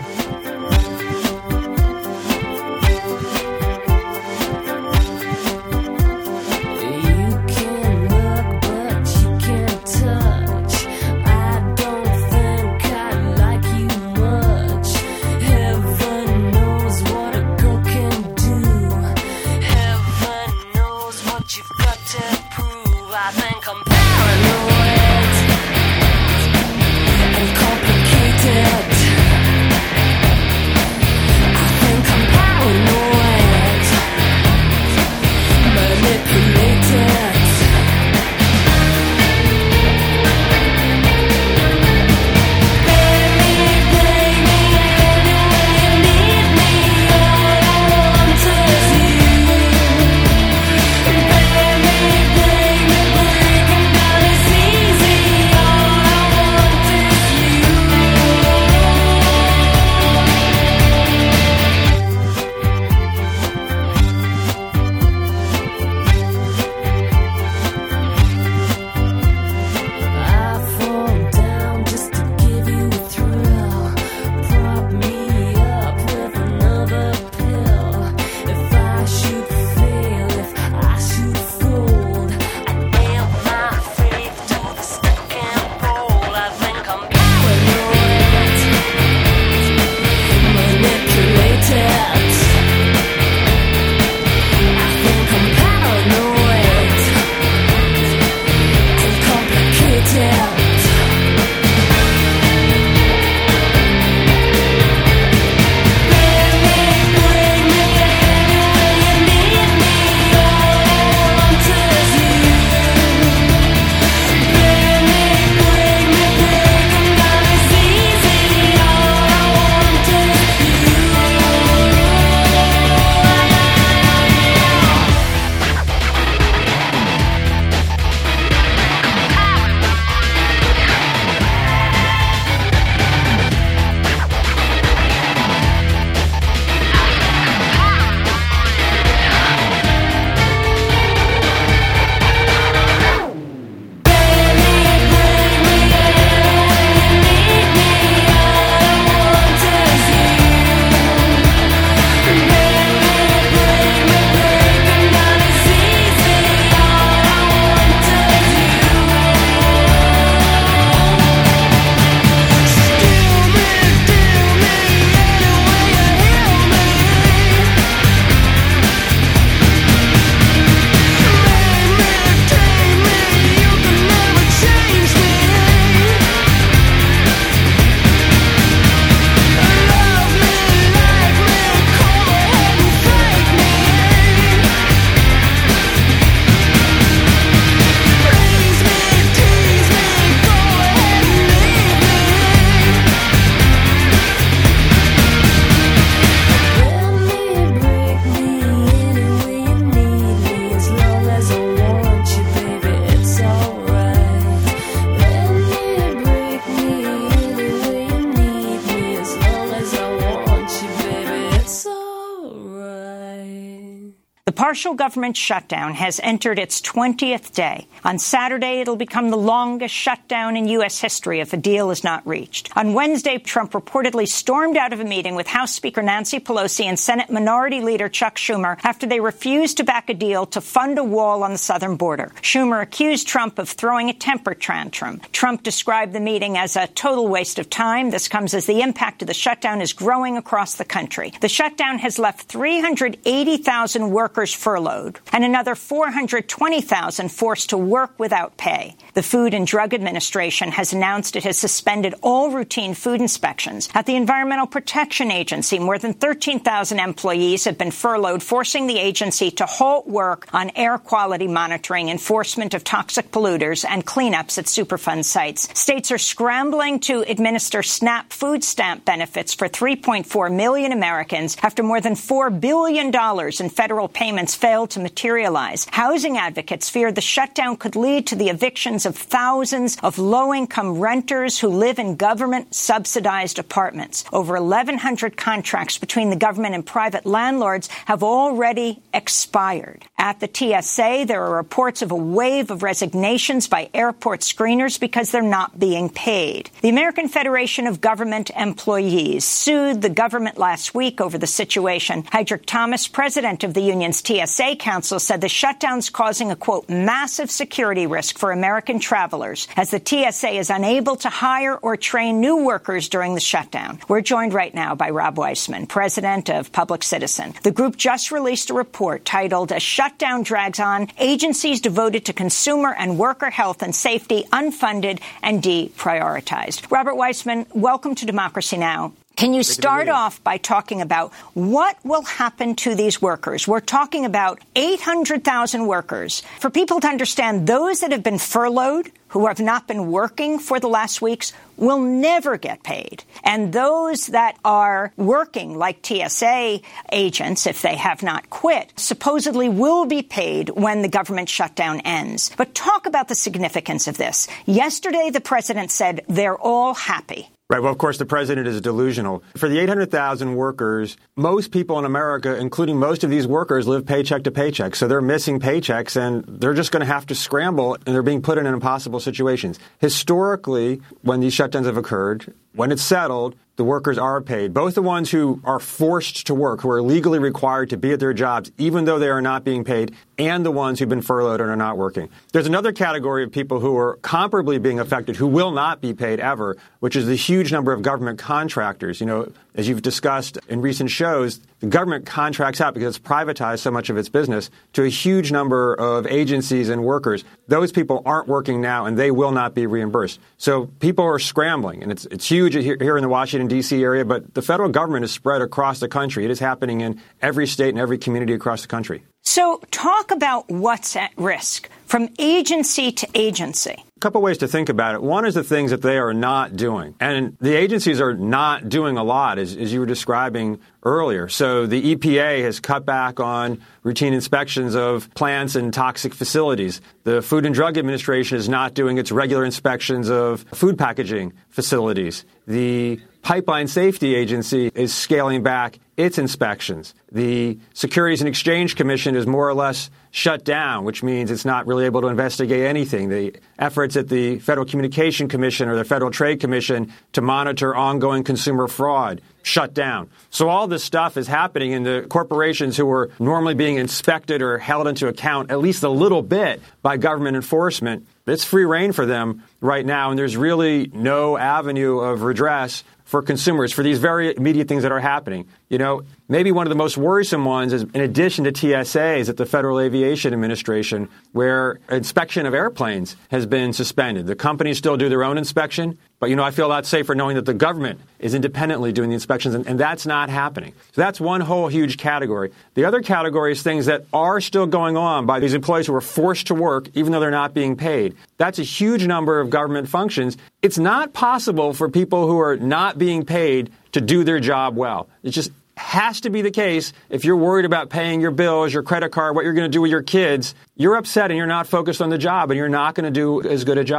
The partial government shutdown has entered its twentieth day. On Saturday, it'll become the longest shutdown in U S history if a deal is not reached. On Wednesday, Trump reportedly stormed out of a meeting with House Speaker Nancy Pelosi and Senate Minority Leader Chuck Schumer after they refused to back a deal to fund a wall on the southern border. Schumer accused Trump of throwing a temper tantrum. Trump described the meeting as a total waste of time. This comes as the impact of the shutdown is growing across the country. The shutdown has left three hundred eighty thousand workers furloughed and another four hundred twenty thousand forced to work without pay. The Food and Drug Administration has announced it has suspended all routine food inspections. At the Environmental Protection Agency, more than thirteen thousand employees have been furloughed, forcing the agency to halt work on air quality monitoring, enforcement of toxic polluters, and cleanups at Superfund sites. States are scrambling to administer SNAP food stamp benefits for three point four million Americans after more than four billion dollars in federal payments failed to materialize. Housing advocates fear the shutdown could lead to the evictions of thousands of low-income renters who live in government-subsidized apartments. Over eleven hundred contracts between the government and private landlords have already expired. At the T S A, there are reports of a wave of resignations by airport screeners because they're not being paid. The American Federation of Government Employees sued the government last week over the situation. Heydrich Thomas, president of the union's T S A Council, said the shutdown's causing a, quote, massive security risk for American travelers as the T S A is unable to hire or train new workers during the shutdown. We're joined right now by Rob Weissman, president of Public Citizen. The group just released a report titled "As Shutdown Drags On, Agencies Devoted to Consumer and Worker Health and Safety Unfunded and Deprioritized." Robert Weissman, welcome to Democracy Now! Can you start off by talking about what will happen to these workers? We're talking about eight hundred thousand workers. For people to understand, those that have been furloughed, who have not been working for the last weeks, will never get paid. And those that are working, like T S A agents, if they have not quit, supposedly will be paid when the government shutdown ends. But talk about the significance of this. Yesterday, the president said they're all happy. Right. Well, of course, the president is delusional. For the eight hundred thousand workers, most people in America, including most of these workers, live paycheck to paycheck. So they're missing paychecks, and they're just going to have to scramble, and they're being put in impossible situations. Historically, when these shutdowns have occurred, when it's settled, the workers are paid. Both the ones who are forced to work, who are legally required to be at their jobs, even though they are not being paid, and the ones who've been furloughed and are not working. There's another category of people who are comparably being affected who will not be paid ever, which is the huge number of government contractors. You know, as you've discussed in recent shows, the government contracts out because it's privatized so much of its business to a huge number of agencies and workers. Those people aren't working now, and they will not be reimbursed. So people are scrambling, and it's it's huge here in the Washington, D C area, but the federal government is spread across the country. It is happening in every state and every community across the country. So talk about what's at risk from agency to agency. A couple ways to think about it. One is the things that they are not doing. And the agencies are not doing a lot, as, as you were describing earlier. So the E P A has cut back on routine inspections of plants and toxic facilities. The Food and Drug Administration is not doing its regular inspections of food packaging facilities. The Pipeline Safety Agency is scaling back its inspections. The Securities and Exchange Commission is more or less shut down, which means it's not really able to investigate anything. The efforts at the Federal Communication Commission or the Federal Trade Commission to monitor ongoing consumer fraud shut down. So all this stuff is happening, and the corporations who were normally being inspected or held into account at least a little bit by government enforcement, it's free rein for them right now, and there's really no avenue of redress for consumers for these very immediate things that are happening. You know, maybe one of the most worrisome ones is, in addition to T S A, is at the Federal Aviation Administration, where inspection of airplanes has been suspended. The companies still do their own inspection, but, you know, I feel a lot safer knowing that the government is independently doing the inspections, and, and that's not happening. So that's one whole huge category. The other category is things that are still going on by these employees who are forced to work, even though they're not being paid. That's a huge number of government functions. It's not possible for people who are not being paid to do their job well. It just has to be the case. If you're worried about paying your bills, your credit card, what you're going to do with your kids, you're upset and you're not focused on the job, and you're not going to do as good a job.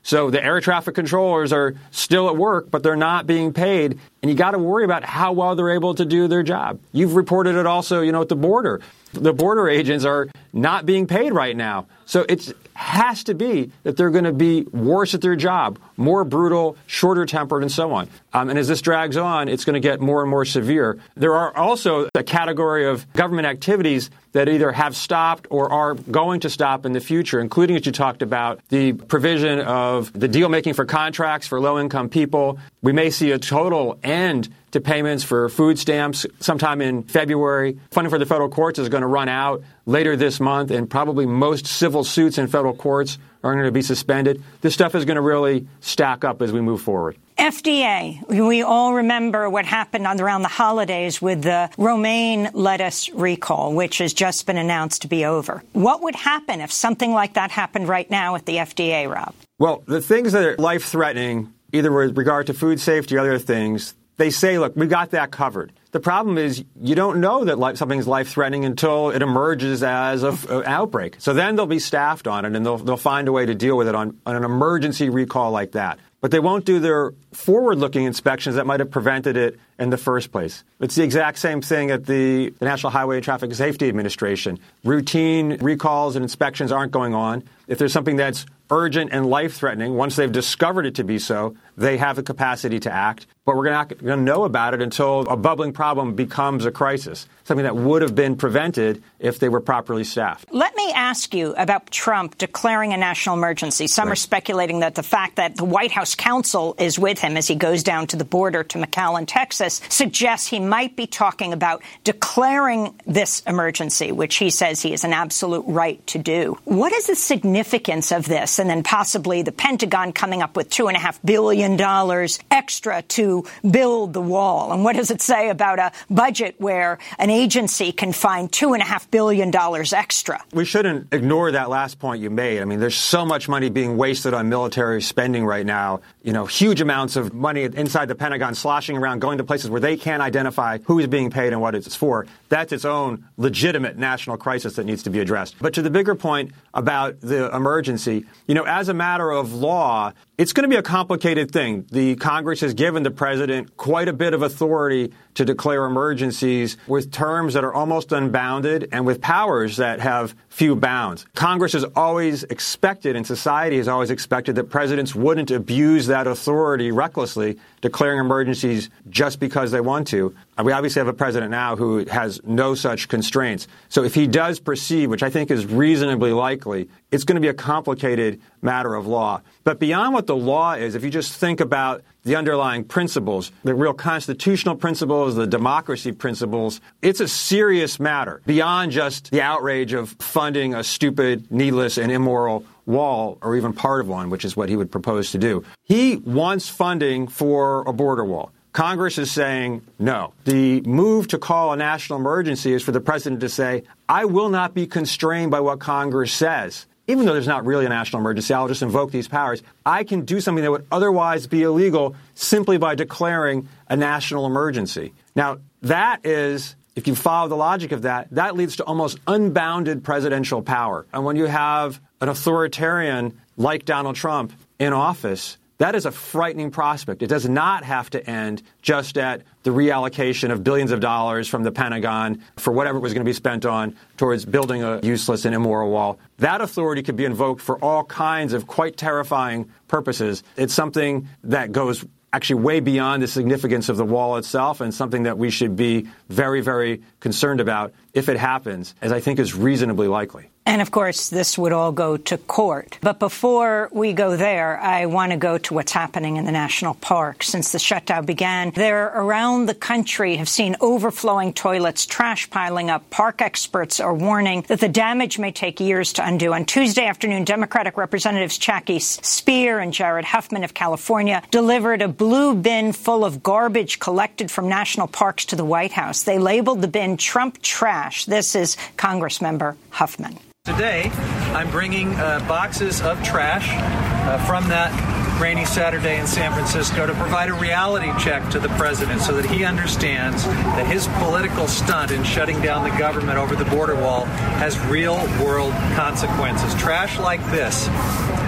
So the air traffic controllers are still at work, but they're not being paid. And you got to worry about how well they're able to do their job. You've reported it also, you know, at the border. The border agents are not being paid right now. So it has to be that they're going to be worse at their job, more brutal, shorter tempered, and so on. Um, and as this drags on, it's going to get more and more severe. There are also a category of government activities that either have stopped or are going to stop in the future, including, as you talked about, the provision of the deal making for contracts for low-income people. We may see a total end to payments for food stamps sometime in February. Funding for the federal courts is going to run out later this month, and probably most civil suits in federal courts are going to be suspended. This stuff is going to really stack up as we move forward. F D A, we all remember what happened on around the holidays with the romaine lettuce recall, which has just been announced to be over. What would happen if something like that happened right now at the F D A, Rob? Well, the things that are life-threatening, either with regard to food safety or other things, they say, look, we got that covered. The problem is you don't know that life, something's life-threatening until it emerges as a, an outbreak. So then they'll be staffed on it, and they'll, they'll find a way to deal with it on, on an emergency recall like that. But they won't do their forward-looking inspections that might have prevented it in the first place. It's the exact same thing at the, the National Highway Traffic Safety Administration. Routine recalls and inspections aren't going on. If there's something that's urgent and life-threatening, once they've discovered it to be so, they have the capacity to act. But we're not going to know about it until a bubbling problem becomes a crisis, something that would have been prevented if they were properly staffed. Let me ask you about Trump declaring a national emergency. Some right. are speculating that the fact that the White House counsel is with him as he goes down to the border to McAllen, Texas, suggests he might be talking about declaring this emergency, which he says he has an absolute right to do. What is the significance of this? And then possibly the Pentagon coming up with two and a half billion dollars extra to build the wall. And what does it say about a budget where an agency can find two and a half billion dollars extra? We shouldn't ignore that last point you made. I mean, there's so much money being wasted on military spending right now. You know, huge amounts of money inside the Pentagon sloshing around, going to places where they can't identify who is being paid and what it's for. That's its own legitimate national crisis that needs to be addressed. But to the bigger point about the emergency, you know, as a matter of law, it's going to be a complicated thing. The Congress has given the president quite a bit of authority to declare emergencies with terms that are almost unbounded and with powers that have few bounds. Congress has always expected, and society has always expected, that presidents wouldn't abuse that authority recklessly, declaring emergencies just because they want to. We obviously have a president now who has no such constraints. So if he does proceed, which I think is reasonably likely, it's going to be a complicated matter of law. But beyond what the law is, if you just think about the underlying principles, the real constitutional principles, the democracy principles, it's a serious matter beyond just the outrage of funding a stupid, needless, and immoral wall, or even part of one, which is what he would propose to do. He wants funding for a border wall. Congress is saying no. The move to call a national emergency is for the president to say, I will not be constrained by what Congress says. Even though there's not really a national emergency, I'll just invoke these powers. I can do something that would otherwise be illegal simply by declaring a national emergency. Now, that is, if you follow the logic of that, that leads to almost unbounded presidential power. And when you have an authoritarian like Donald Trump in office, that is a frightening prospect. It does not have to end just at the reallocation of billions of dollars from the Pentagon for whatever it was going to be spent on towards building a useless and immoral wall. That authority could be invoked for all kinds of quite terrifying purposes. It's something that goes actually way beyond the significance of the wall itself, and something that we should be very, very concerned about if it happens, as I think is reasonably likely. And, of course, this would all go to court. But before we go there, I want to go to what's happening in the national parks. Since the shutdown began, there around the country have seen overflowing toilets, trash piling up. Park experts are warning that the damage may take years to undo. On Tuesday afternoon, Democratic Representatives Jackie Speier and Jared Huffman of California delivered a blue bin full of garbage collected from national parks to the White House. They labeled the bin Trump trash. This is Congressmember Huffman. Today, I'm bringing uh, boxes of trash uh, from that rainy Saturday in San Francisco to provide a reality check to the president so that he understands that his political stunt in shutting down the government over the border wall has real-world consequences. Trash like this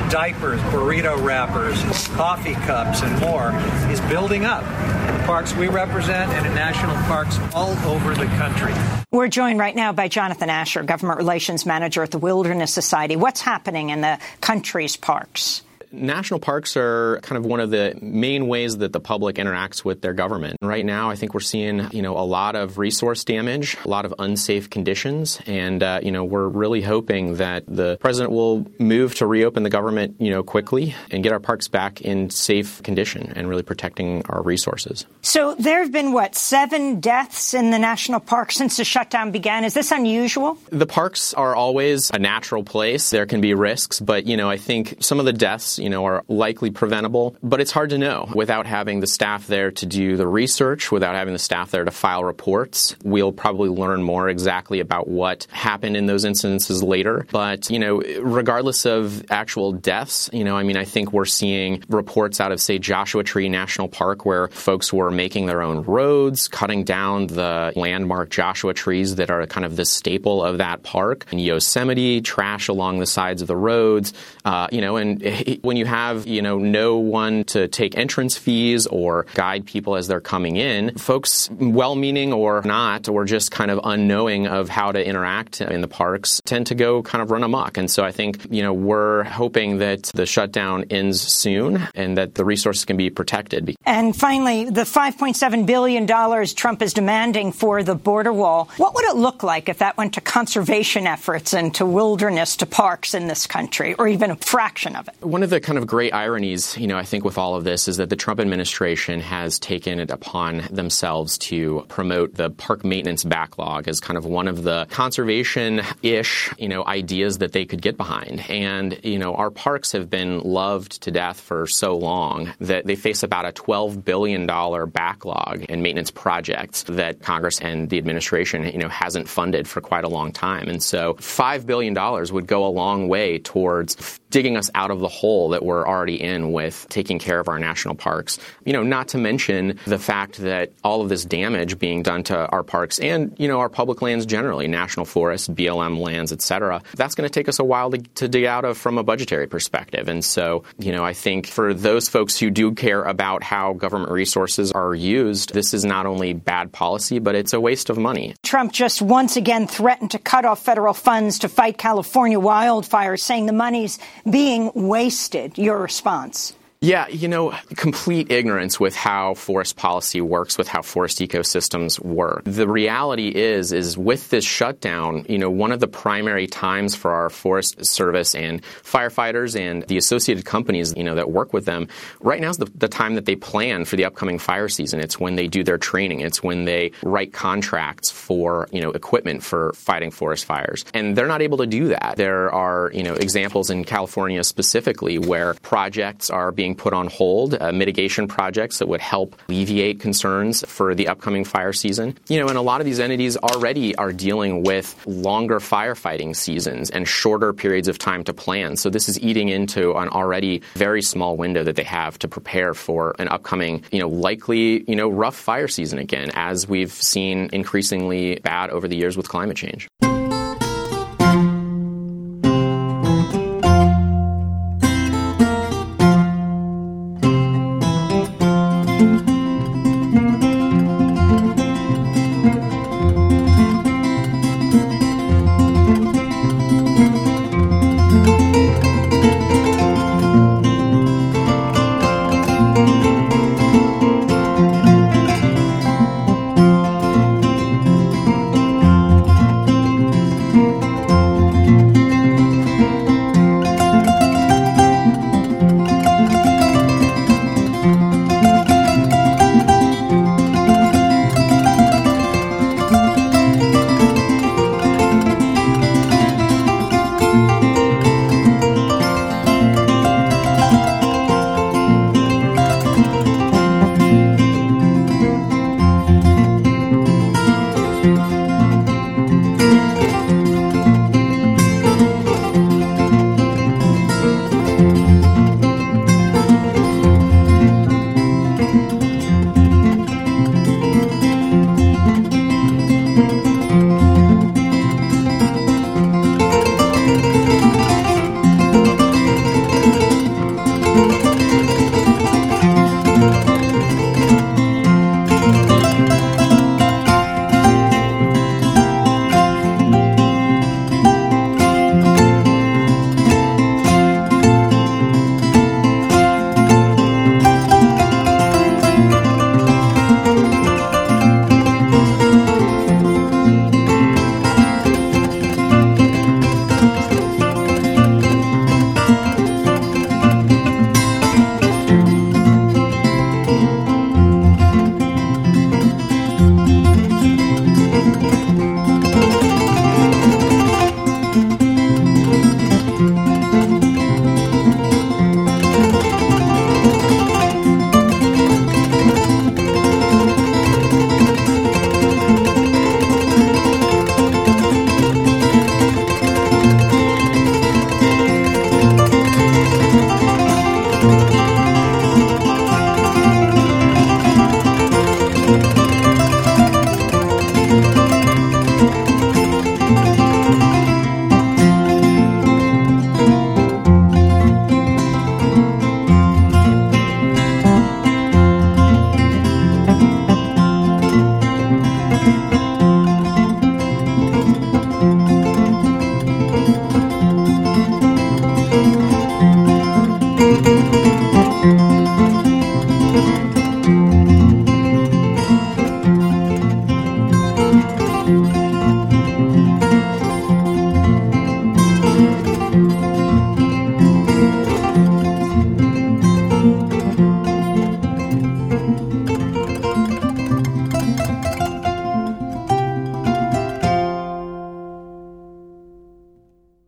diapers, burrito wrappers, coffee cups, and more is building up in the parks we represent and in national parks all over the country. We're joined right now by Jonathan Asher, Government Relations Manager at the Wilderness Society. What's happening in the country's parks? National parks are kind of one of the main ways that the public interacts with their government. Right now, I think we're seeing, you know, a lot of resource damage, a lot of unsafe conditions, and, uh, you know, we're really hoping that the president will move to reopen the government, you know, quickly and get our parks back in safe condition and really protecting our resources. So there have been, what, seven deaths in the national park since the shutdown began. Is this unusual? The parks are always a natural place. There can be risks, but, you know, I think some of the deaths, you know, are likely preventable, but it's hard to know without having the staff there to do the research, without having the staff there to file reports. We'll probably learn more exactly about what happened in those incidences later. But, you know, regardless of actual deaths, you know, I mean, I think we're seeing reports out of, say, Joshua Tree National Park where folks were making their own roads, cutting down the landmark Joshua trees that are kind of the staple of that park. In Yosemite, trash along the sides of the roads, uh, you know, and when you have, you know, no one to take entrance fees or guide people as they're coming in, folks, well-meaning or not, or just kind of unknowing of how to interact in the parks, tend to go kind of run amok. And so I think, you know, we're hoping that the shutdown ends soon and that the resources can be protected. And finally, the five point seven billion dollars Trump is demanding for the border wall, what would it look like if that went to conservation efforts and to wilderness, to parks in this country, or even a fraction of it? One of the kind of great ironies, you know, I think with all of this is that the Trump administration has taken it upon themselves to promote the park maintenance backlog as kind of one of the conservation-ish, you know, ideas that they could get behind. And, you know, our parks have been loved to death for so long that they face about a twelve billion dollars backlog in maintenance projects that Congress and the administration, you know, hasn't funded for quite a long time. And so five billion dollars would go a long way towards digging us out of the hole that we're already in with taking care of our national parks. You know, not to mention the fact that all of this damage being done to our parks and, you know, our public lands generally, national forests, B L M lands, et cetera, that's going to take us a while to, to dig out of from a budgetary perspective. And so, you know, I think for those folks who do care about how government resources are used, this is not only bad policy, but it's a waste of money. Trump just once again threatened to cut off federal funds to fight California wildfires, saying the money's being wasted. Your response? Yeah, you know, complete ignorance with how forest policy works, with how forest ecosystems work. The reality is, is with this shutdown, you know, one of the primary times for our Forest Service and firefighters and the associated companies, you know, that work with them, right now is the, the time that they plan for the upcoming fire season. It's when they do their training. It's when they write contracts for, you know, equipment for fighting forest fires. And they're not able to do that. There are, you know, examples in California specifically where projects are being put on hold, uh, mitigation projects that would help alleviate concerns for the upcoming fire season. You know, and a lot of these entities already are dealing with longer firefighting seasons and shorter periods of time to plan. So this is eating into an already very small window that they have to prepare for an upcoming, you know, likely, you know, rough fire season again, as we've seen increasingly bad over the years with climate change.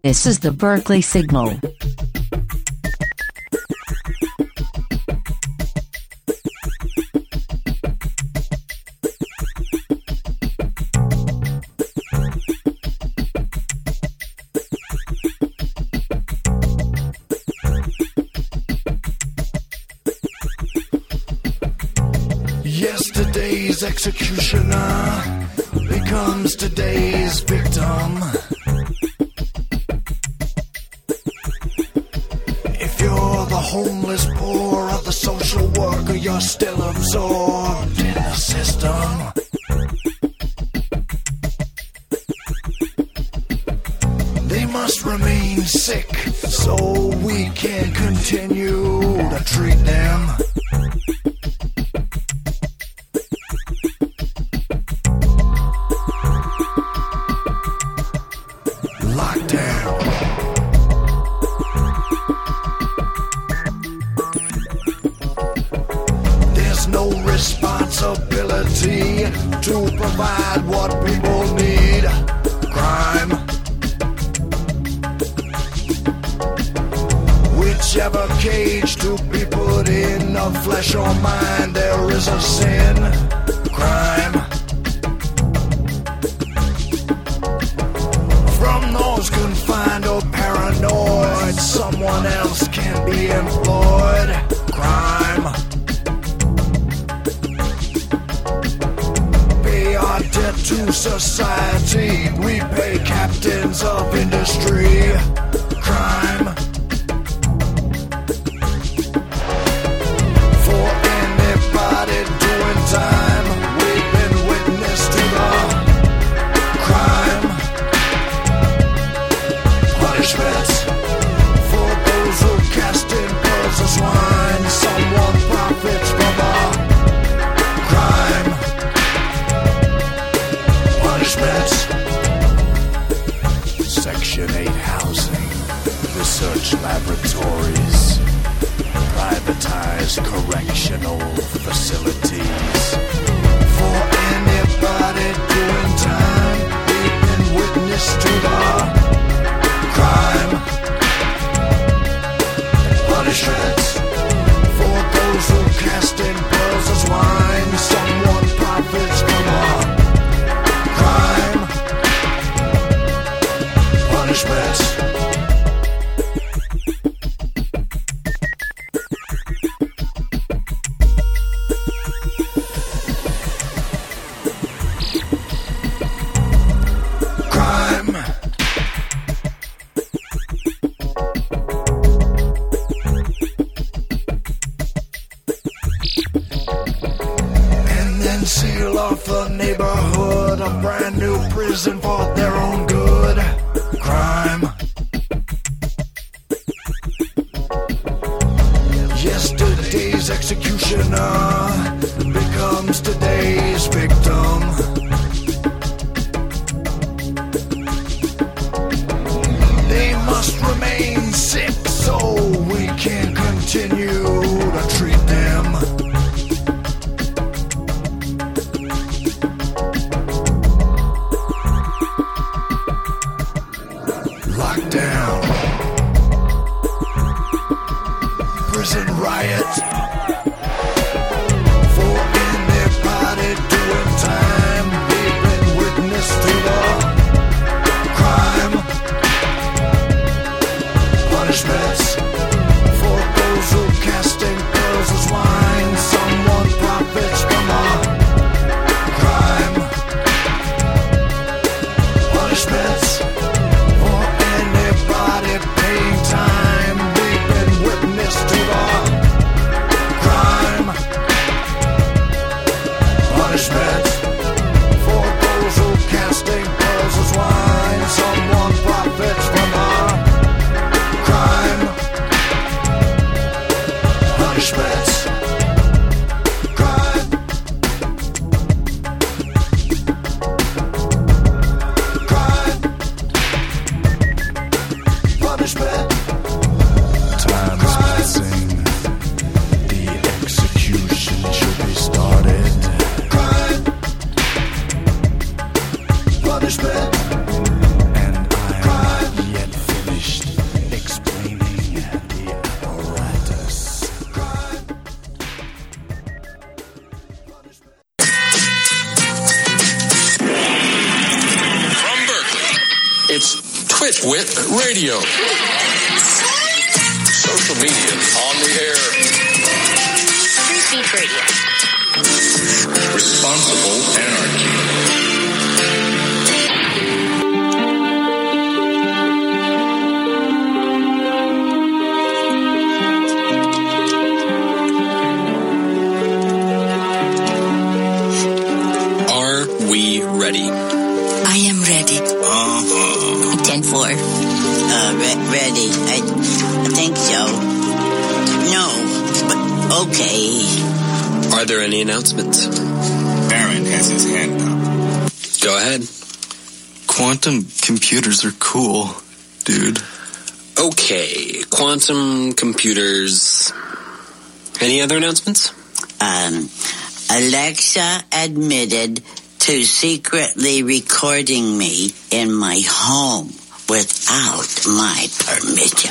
This is the Berkeley Signal. Yesterday's executioner becomes today's victim. If you're the homeless poor or the social worker, you're still absorbed in the system. They must remain sick so we can continue to treat them. Responsibility to provide what people need. Crime. Whichever cage to be put in, of flesh or mind, there is a sin. Crime. From those confined or paranoid, someone else can be employed. Crime. Debt to society, we pay captains of industry. Crime. For anybody doing time, we've been witness to the crime. Punishments for those who cast in pearls of swine. Someone profits from a crime. Section eight housing, research laboratories, privatized correctional facilities. For anybody doing time, we've been witness to the crime. Punishments for those who cast in pearls of swine. Someone profits from a crime. Punishments. Crime. And then seal off a neighborhood, a brand new prison for their own good. Crime. Yesterday's executioner becomes today's victim. They must remain sick so we can continue to treat them. Lockdown. Prison riot. For anybody doing time, we've been witness to the crime. Punishments for those who casting pearls of swine. Someone profits from a crime. Punishments for anybody paying time. We've been witness to the crime. Punishments for those who casting pearls of swine. Someone profits from a crime. Punishments. Crime. Crime. Punishment. Time is passing. The execution should be started. Crime. Punishment. And I am not yet finished. It's Twitwit Radio. Social media on the air. Free Speech Radio. Responsible anarchy. Ready. I am ready. Uh-huh. ten four. Uh, re- ready. I, I think so. No, but okay. Are there any announcements? Baron has his hand up. Go ahead. Quantum computers are cool, dude. Okay, quantum computers. Any other announcements? Um, Alexa admitted to secretly recording me in my home without my permission.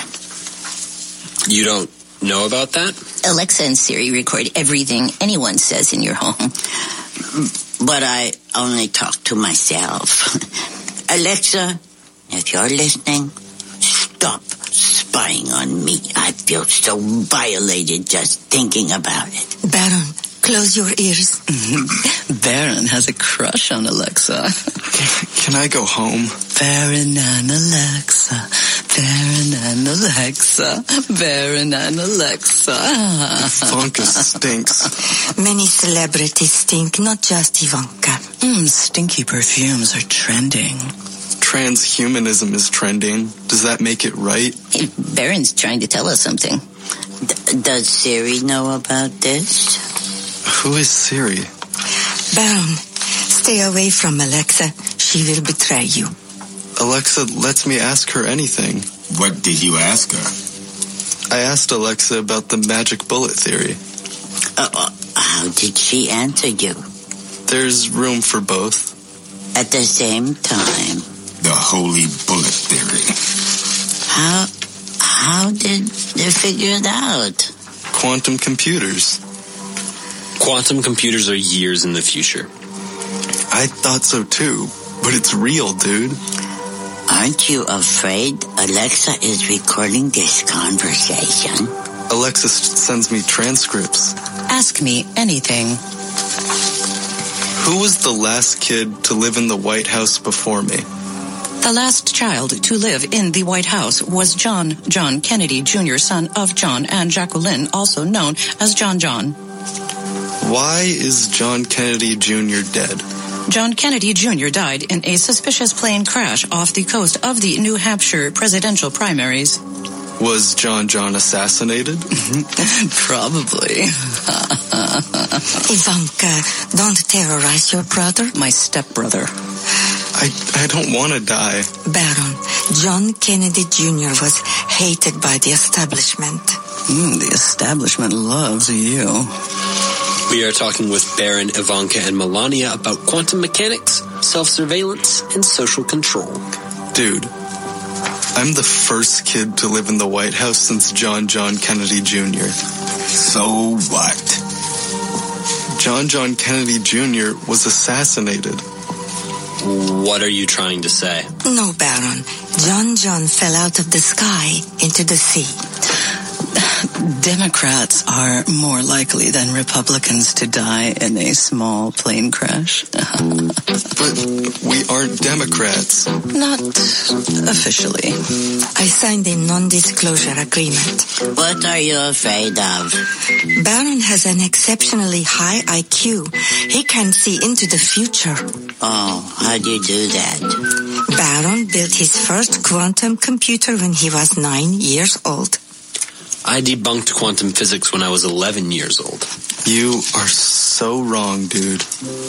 You don't know about that? Alexa and Siri record everything anyone says in your home. But I only talk to myself. Alexa, if you're listening, stop spying on me. I feel so violated just thinking about it. Baron, close your ears. Baron has a crush on Alexa. Can I go home? Baron and Alexa. Baron and Alexa. Baron and Alexa. Ivanka stinks. Many celebrities stink, not just Ivanka. Mm, stinky perfumes are trending. Transhumanism is trending. Does that make it right? Baron's trying to tell us something. D- does Siri know about this? Who is Siri? Baron, stay away from Alexa. She will betray you. Alexa lets me ask her anything. What did you ask her? I asked Alexa about the magic bullet theory. Uh, how did she answer you? There's room for both. At the same time. The holy bullet theory. How, how did they figure it out? Quantum computers. Quantum computers are years in the future. I thought so too, but it's real, dude. Aren't you afraid Alexa is recording this conversation? Alexa sends me transcripts. Ask me anything. Who was the last kid to live in the White House before me? The last child to live in the White House was John John Kennedy Junior, son of John and Jacqueline, also known as John John. Why is John Kennedy Junior dead? John Kennedy Junior died in a suspicious plane crash off the coast of the New Hampshire presidential primaries. Was John John assassinated? Probably. Ivanka, don't terrorize your brother. My stepbrother. I, I don't want to die. Baron, John Kennedy Junior was hated by the establishment. Mm, the establishment loves you. We are talking with Baron, Ivanka, and Melania about quantum mechanics, self-surveillance, and social control. Dude, I'm the first kid to live in the White House since John John Kennedy Junior So what? John John Kennedy Junior was assassinated. What are you trying to say? No, Baron. John John fell out of the sky into the sea. Democrats are more likely than Republicans to die in a small plane crash. But we aren't Democrats. Not officially. I signed a non-disclosure agreement. What are you afraid of? Baron has an exceptionally high I Q. He can see into the future. Oh, how do you do that? Baron built his first quantum computer when he was nine years old. I debunked quantum physics when I was eleven years old. You are so wrong, dude.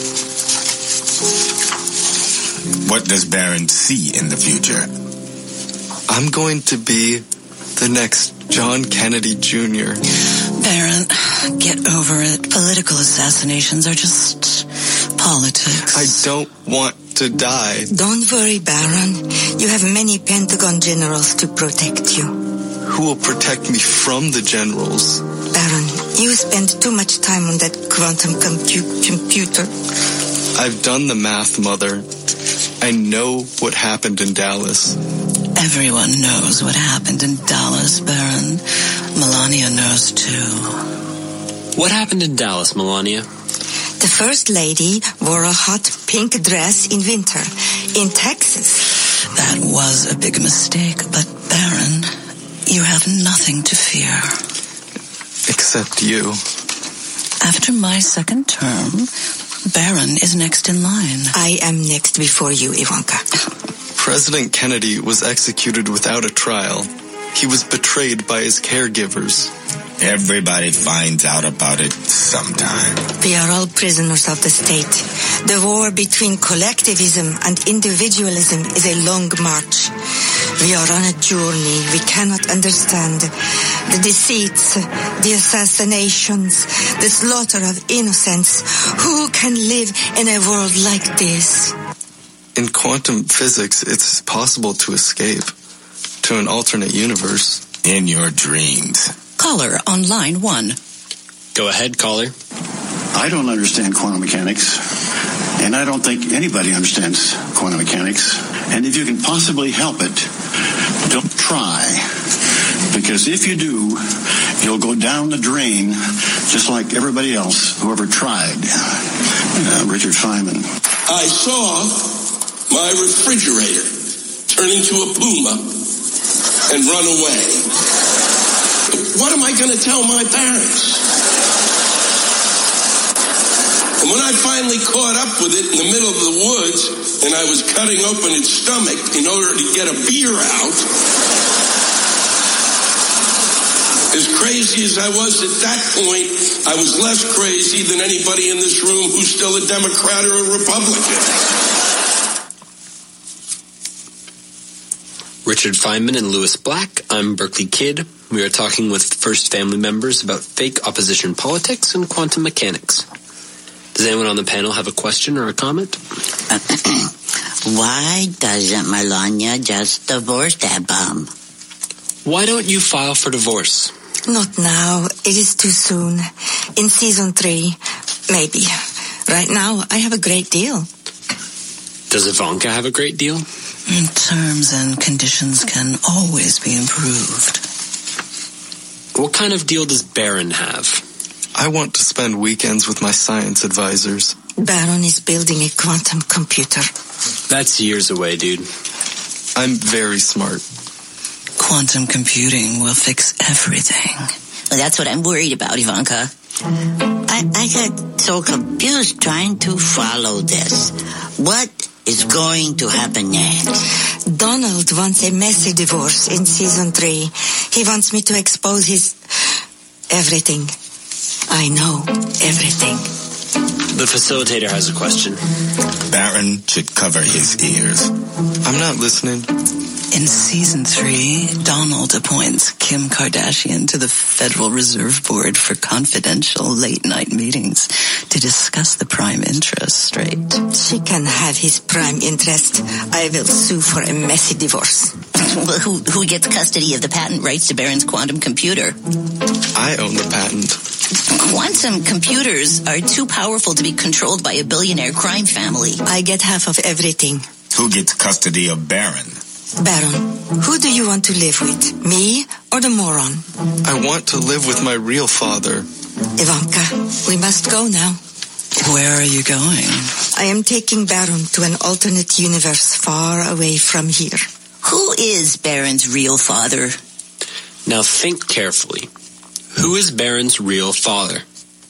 What does Baron see in the future? I'm going to be the next John Kennedy Junior Baron, get over it. Political assassinations are just politics. I don't want to die. Don't worry, Baron. You have many Pentagon generals to protect you. Who will protect me from the generals? Baron, you spend too much time on that quantum compu- computer. I've done the math, Mother. I know what happened in Dallas. Everyone knows what happened in Dallas, Baron. Melania knows too. What happened in Dallas, Melania? The First Lady wore a hot pink dress in winter in Texas. That was a big mistake, but Baron, you have nothing to fear. Except you. After my second term, Baron is next in line. I am next before you, Ivanka. President Kennedy was executed without a trial. He was betrayed by his caregivers. Everybody finds out about it sometime. We are all prisoners of the state. The war between collectivism and individualism is a long march. We are on a journey we cannot understand. The deceits, the assassinations, the slaughter of innocents. Who can live in a world like this? In quantum physics, it's possible to escape to an alternate universe. In your dreams. Caller on line one. Go ahead, caller. I don't understand quantum mechanics, and I don't think anybody understands quantum mechanics. And if you can possibly help it, don't try. Because if you do, you'll go down the drain just like everybody else who ever tried. Uh, Richard Feynman. I saw my refrigerator turn into a puma and run away. What am I going to tell my parents? And when I finally caught up with it in the middle of the woods and I was cutting open its stomach in order to get a beer out, as crazy as I was at that point, I was less crazy than anybody in this room who's still a Democrat or a Republican. Richard Feynman and Louis Black. I'm Berkeley Kid. We are talking with First Family members about fake opposition politics and quantum mechanics. Does anyone on the panel have a question or a comment? Why doesn't Melania just divorce that bum? Why don't you file for divorce? Not now. It is too soon. In season three, maybe. Right now, I have a great deal. Does Ivanka have a great deal? Terms and conditions can always be improved. What kind of deal does Baron have? I want to spend weekends with my science advisors. Baron is building a quantum computer. That's years away, dude. I'm very smart. Quantum computing will fix everything. Well, that's what I'm worried about, Ivanka. I, I got so confused trying to follow this. What is going to happen next? Donald wants a messy divorce in season three. He wants me to expose his everything. I know everything. The facilitator has a question. Baron should cover his ears. I'm not listening. In season three, Donald appoints Kim Kardashian to the Federal Reserve Board for confidential late-night meetings to discuss the prime interest rate. She can have his prime interest. I will sue for a messy divorce. Well, who, who gets custody of the patent rights to Baron's quantum computer? I own the patent. Quantum computers are too powerful to be controlled by a billionaire crime family. I get half of everything. Who gets custody of Baron? Baron, who do you want to live with? Me or the moron? I want to live with my real father. Ivanka, we must go now. Where are you going? I am taking Baron to an alternate universe far away from here. Who is Baron's real father? Now think carefully. Who is Baron's real father?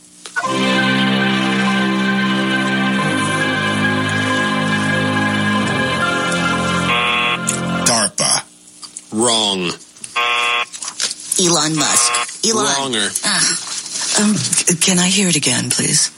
DARPA. Wrong. Elon Musk. Elon. Wronger. Ah. Um, can I hear it again, please?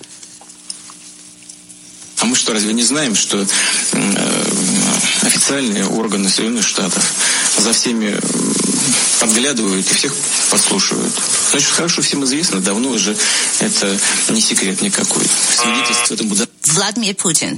А мы что, разве не знаем, что э, официальные органы Соединенных Штатов за всеми подглядывают и всех подслушивают? Значит, хорошо всем известно, давно уже это не секрет никакой. Свидетельство этому... Vladimir Putin.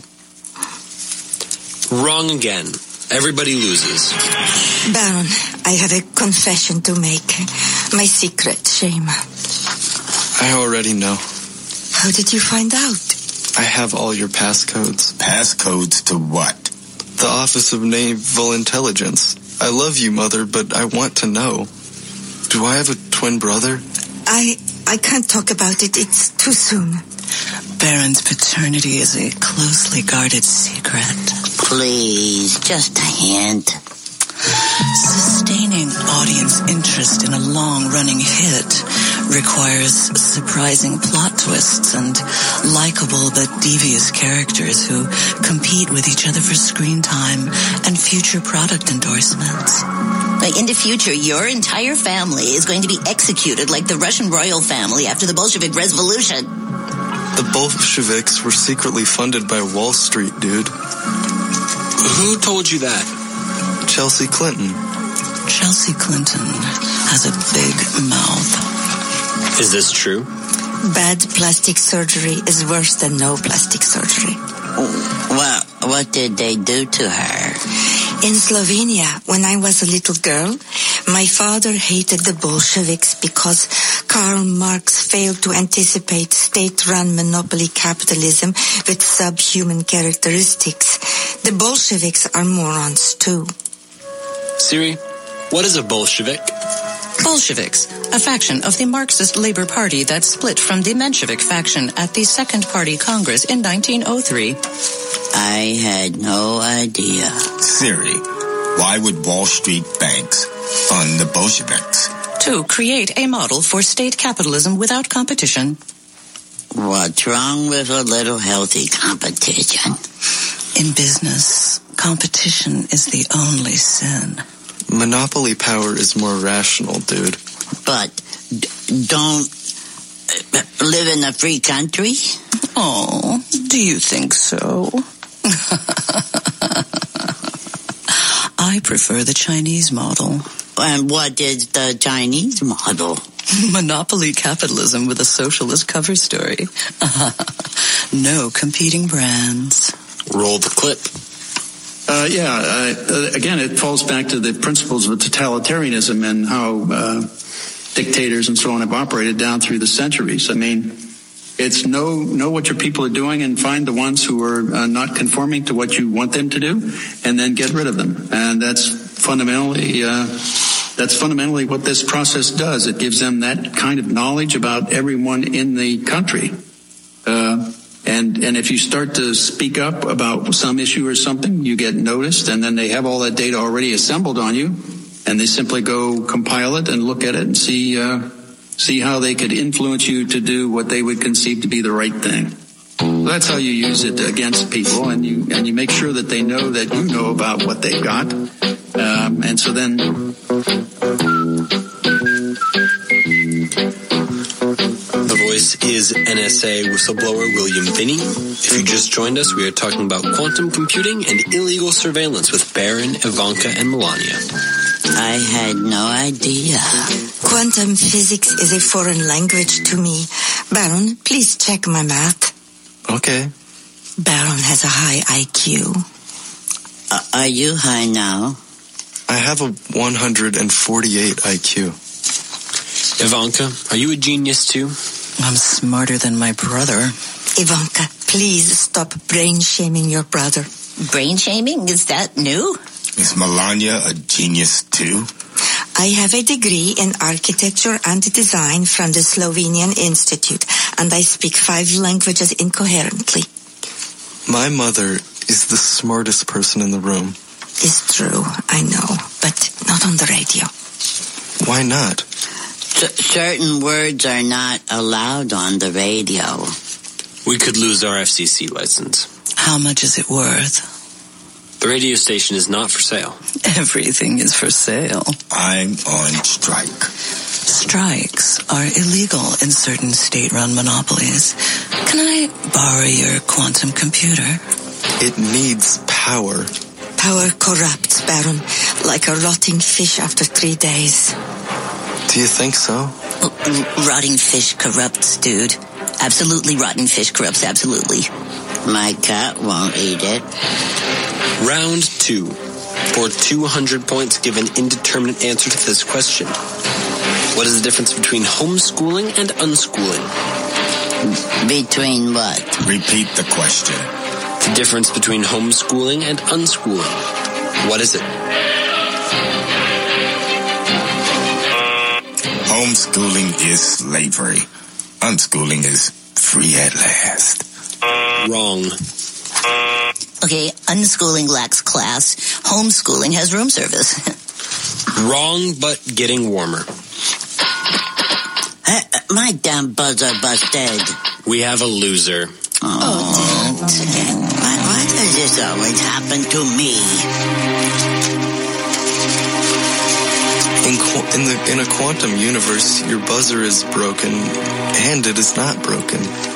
Wrong again. Everybody loses. Baron, I have a confession to make. My secret shame. I already know. How did you find out? I have all your passcodes. Passcodes to what? The Office of Naval Intelligence. I love you, Mother, but I want to know. Do I have a twin brother? I I can't talk about it. It's too soon. Baron's paternity is a closely guarded secret. Please, just a hint. Sustaining audience interest in a long-running hit requires surprising plot twists and likable but devious characters who compete with each other for screen time and future product endorsements. In the future, your entire family is going to be executed like the Russian royal family after the Bolshevik Revolution. The Bolsheviks were secretly funded by Wall Street, dude. Who told you that? Chelsea Clinton. Chelsea Clinton has a big mouth. Is this true? Bad plastic surgery is worse than no plastic surgery. Well, what did they do to her? In Slovenia, when I was a little girl, my father hated the Bolsheviks because Karl Marx failed to anticipate state-run monopoly capitalism with subhuman characteristics. The Bolsheviks are morons, too. Siri, what is a Bolshevik? Bolsheviks, a faction of the Marxist Labor Party that split from the Menshevik faction at the Second Party Congress in nineteen oh three. I had no idea. Siri, why would Wall Street banks fund the Bolsheviks? To create a model for state capitalism without competition. What's wrong with a little healthy competition? In business, competition is the only sin. Monopoly power is more rational, dude. But d- don't uh, live in a free country? Oh, do you think so? I prefer the Chinese model. And what is the Chinese model? Monopoly capitalism with a socialist cover story. No competing brands. Roll the clip. Uh, yeah, uh, again, it falls back to the principles of totalitarianism and how uh, dictators and so on have operated down through the centuries. I mean, it's know know what your people are doing and find the ones who are uh, not conforming to what you want them to do, and then get rid of them. And that's fundamentally uh, that's fundamentally what this process does. It gives them that kind of knowledge about everyone in the country. Uh, And and if you start to speak up about some issue or something, you get noticed, and then they have all that data already assembled on you, and they simply go compile it and look at it and see uh, see how they could influence you to do what they would conceive to be the right thing. So that's how you use it against people, and you and you make sure that they know that you know about what they've got, um, and so then. Voice is N S A whistleblower William Binney. If you just joined us, we are talking about quantum computing and illegal surveillance with Baron, Ivanka, and Melania. I had no idea. Quantum physics is a foreign language to me. Baron, please check my math. Okay. Baron has a high I Q. Uh, are you high now? I have a one hundred forty-eight I Q. Ivanka, are you a genius too? I'm smarter than my brother. Ivanka, please stop brain-shaming your brother. Brain-shaming? Is that new? Is Melania a genius too? I have a degree in architecture and design from the Slovenian Institute, and I speak five languages incoherently. My mother is the smartest person in the room. It's true, I know, but not on the radio. Why not? C- certain words are not allowed on the radio. We could lose our F C C license. How much is it worth? The radio station is not for sale. Everything is for sale. I'm on strike. Strikes are illegal in certain state-run monopolies. Can I borrow your quantum computer? It needs power. Power corrupts, Baron, like a rotting fish after three days. Do you think so? R- rotting fish corrupts, dude. Absolutely rotten fish corrupts, absolutely. My cat won't eat it. Round two. For two hundred points, give an indeterminate answer to this question. What is the difference between homeschooling and unschooling? Between what? Repeat the question. The difference between homeschooling and unschooling. What is it? Homeschooling is slavery. Unschooling is free at last. Wrong. Okay, unschooling lacks class. Homeschooling has room service. Wrong, but getting warmer. Uh, my damn buzzer busted. We have a loser. Oh, why, why does this always happen to me? In, qu- in, the, in a quantum universe, your buzzer is broken, and it is not broken.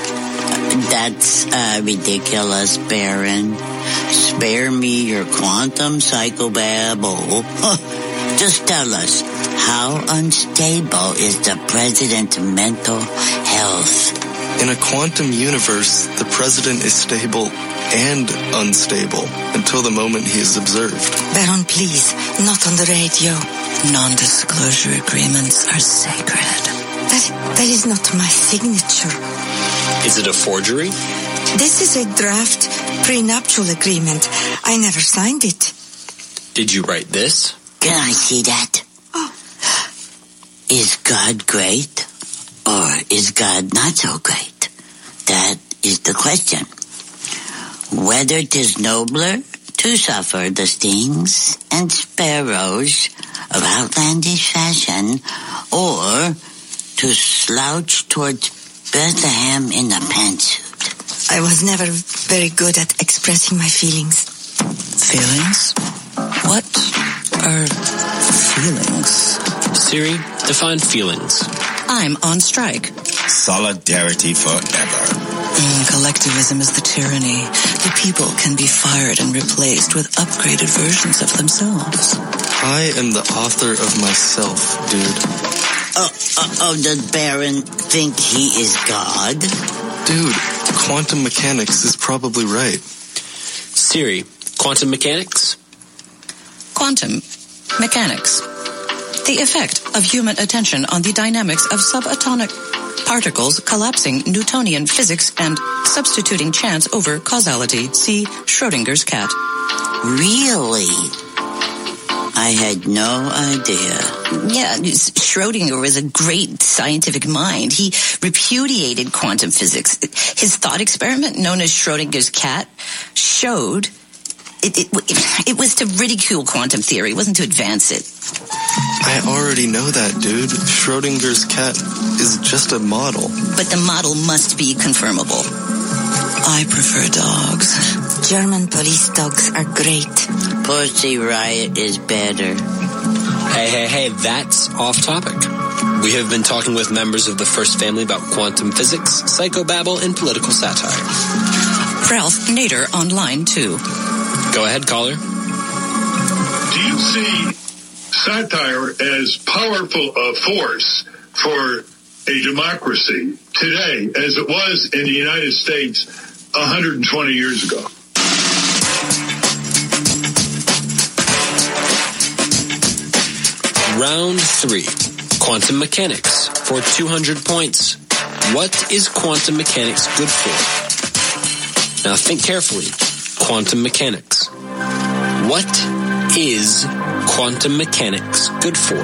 That's uh, ridiculous, Baron. Spare me your quantum psychobabble. Just tell us, how unstable is the president's mental health? In a quantum universe, the president is stable and unstable until the moment he is observed. Baron, please, not on the radio. Non-disclosure agreements are sacred. That, that is not my signature. Is it a forgery? This is a draft prenuptial agreement. I never signed it. Did you write this? Can I see that? Oh. Is God great, or is God not so great? That is the question. Whether 'tis nobler to suffer the stings and sparrows of outlandish fashion, or to slouch towards Bethlehem in a pantsuit. I was never very good at expressing my feelings. Feelings? What are feelings? Siri, define feelings. I'm on strike. Solidarity forever. Mm, collectivism is the tyranny. The people can be fired and replaced with upgraded versions of themselves. I am the author of myself, dude. Oh, oh, oh, does Baron think he is God? Dude, quantum mechanics is probably right. Siri, quantum mechanics? Quantum mechanics. The effect of human attention on the dynamics of subatomic particles collapsing Newtonian physics and substituting chance over causality. See Schrodinger's cat. Really? I had no idea. Yeah, Schrodinger was a great scientific mind. He repudiated quantum physics. His thought experiment, known as Schrodinger's cat, showed it, it, it was to ridicule quantum theory. It wasn't to advance it. I already know that, dude. Schrodinger's cat is just a model. But the model must be confirmable. I prefer dogs. German police dogs are great. Pussy Riot is better. Hey, hey, hey, that's off topic. We have been talking with members of the First Family about quantum physics, psychobabble, and political satire. Ralph Nader on line two. Go ahead, caller. Do you see satire as powerful a force for a democracy today as it was in the United States one hundred twenty years ago? Round three, quantum mechanics for two hundred points. What is quantum mechanics good for? Now think carefully. Quantum mechanics. What is quantum mechanics good for?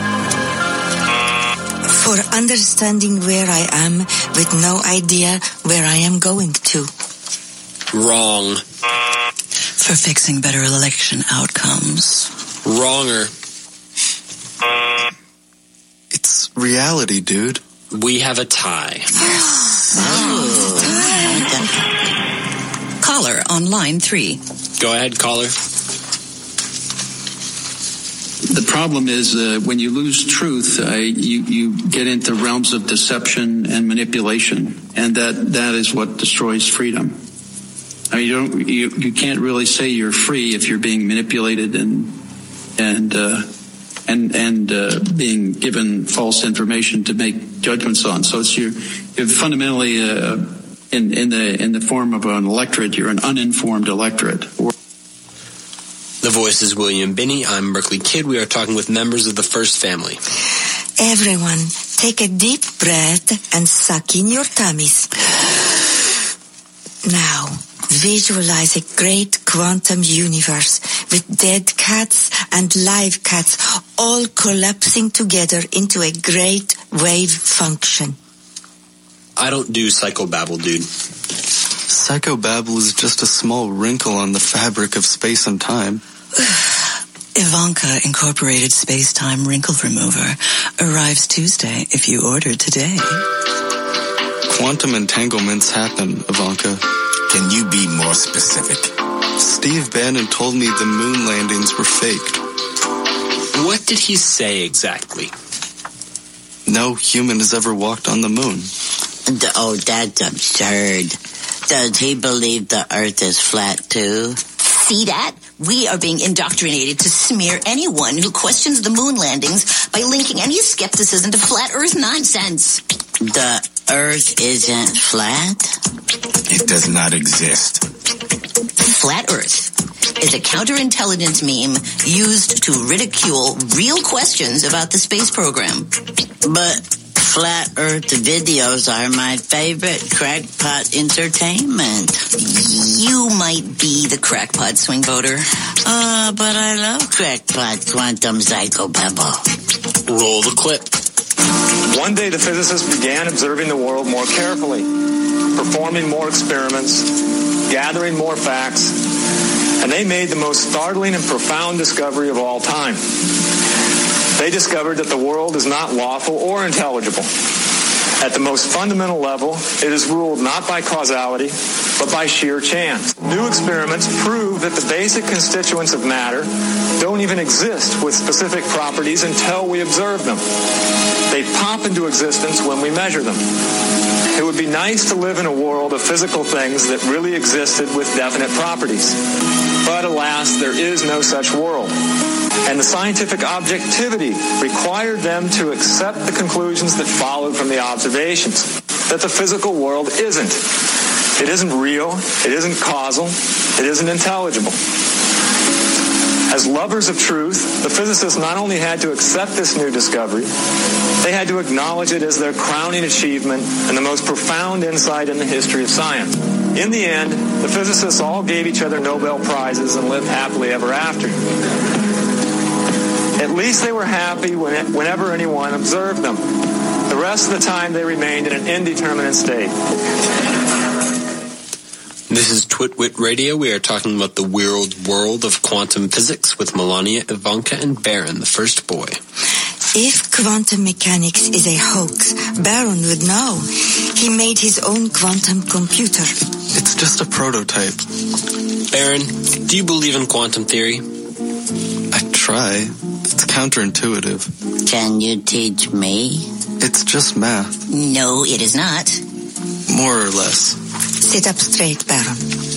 For understanding where I am with no idea where I am going to. Wrong. For fixing better election outcomes. Wronger. It's reality, dude. We have a tie. Yes. Oh. Caller on line three. Go ahead, caller. The problem is uh, when you lose truth, uh, you, you get into realms of deception and manipulation, and that, that is what destroys freedom. I mean, you don't you, you can't really say you're free if you're being manipulated and and uh, and and uh, being given false information to make judgments on. So it's you're, you're fundamentally uh, in in the in the form of an electorate. You're an uninformed electorate. The voice is William Binney. I'm Berkeley Kid. We are talking with members of the First Family. Everyone, take a deep breath and suck in your tummies. Now, Visualize a great quantum universe with dead cats and live cats all collapsing together into a great wave function. I don't do psychobabble, dude. Psychobabble is just a small wrinkle on the fabric of space and time. Ivanka Incorporated Space-Time Wrinkle Remover arrives Tuesday if you order today. Quantum entanglements happen, Ivanka. Can you be more specific? Steve Bannon told me the moon landings were faked. What did he say exactly? No human has ever walked on the moon. Oh, that's absurd. Does he believe the Earth is flat, too? See that? We are being indoctrinated to smear anyone who questions the moon landings by linking any skepticism to flat Earth nonsense. The Earth isn't flat? It does not exist. Flat Earth is a counterintelligence meme used to ridicule real questions about the space program. But flat Earth videos are my favorite crackpot entertainment. You might be the crackpot swing voter. Uh, but I love crackpot quantum psychobabble. Roll the clip. One day the physicists began observing the world more carefully, performing more experiments, gathering more facts, and they made the most startling and profound discovery of all time. They discovered that the world is not lawful or intelligible. At the most fundamental level, it is ruled not by causality, but by sheer chance. New experiments prove that the basic constituents of matter don't even exist with specific properties until we observe them. They pop into existence when we measure them. It would be nice to live in a world of physical things that really existed with definite properties. But alas, there is no such world. And the scientific objectivity required them to accept the conclusions that followed from the observations, that the physical world isn't. It isn't real, it isn't causal, it isn't intelligible. As lovers of truth, the physicists not only had to accept this new discovery, they had to acknowledge it as their crowning achievement and the most profound insight in the history of science. In the end, the physicists all gave each other Nobel Prizes and lived happily ever after. At least they were happy when it, whenever anyone observed them. The rest of the time, they remained in an indeterminate state. This is Twitwit Radio. We are talking about the weird world of quantum physics with Melania, Ivanka, and Baron, the first boy. If quantum mechanics is a hoax, Baron would know. He made his own quantum computer. It's just a prototype. Baron, do you believe in quantum theory? I try. It's counterintuitive. Can you teach me? It's just math. No, it is not. More or less. Sit up straight, Baron.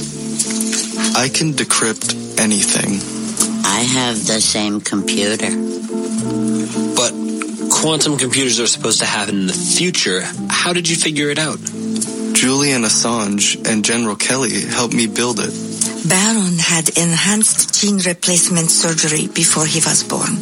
I can decrypt anything. I have the same computer. But quantum computers are supposed to happen in the future. How did you figure it out? Julian Assange and General Kelly helped me build it. Baron had enhanced gene replacement surgery before he was born.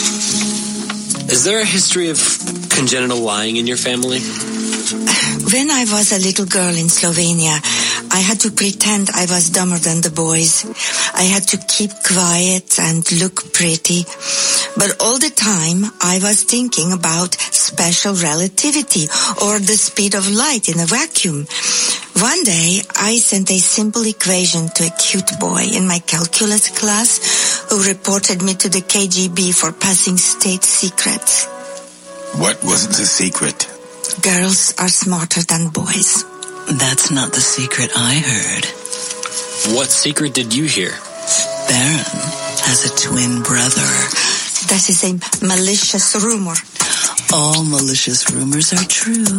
Is there a history of congenital lying in your family? When I was a little girl in Slovenia, I had to pretend I was dumber than the boys. I had to keep quiet and look pretty. But all the time, I was thinking about special relativity or the speed of light in a vacuum. One day, I sent a simple equation to a cute boy in my calculus class who reported me to the K G B for passing state secrets. What was the secret? Girls are smarter than boys. That's not the secret I heard. What secret did you hear? Baron has a twin brother. That is a malicious rumor. All malicious rumors are true.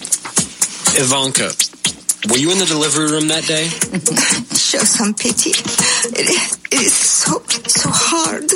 Ivanka, were you in the delivery room that day? Show some pity. It, it is so, so hard.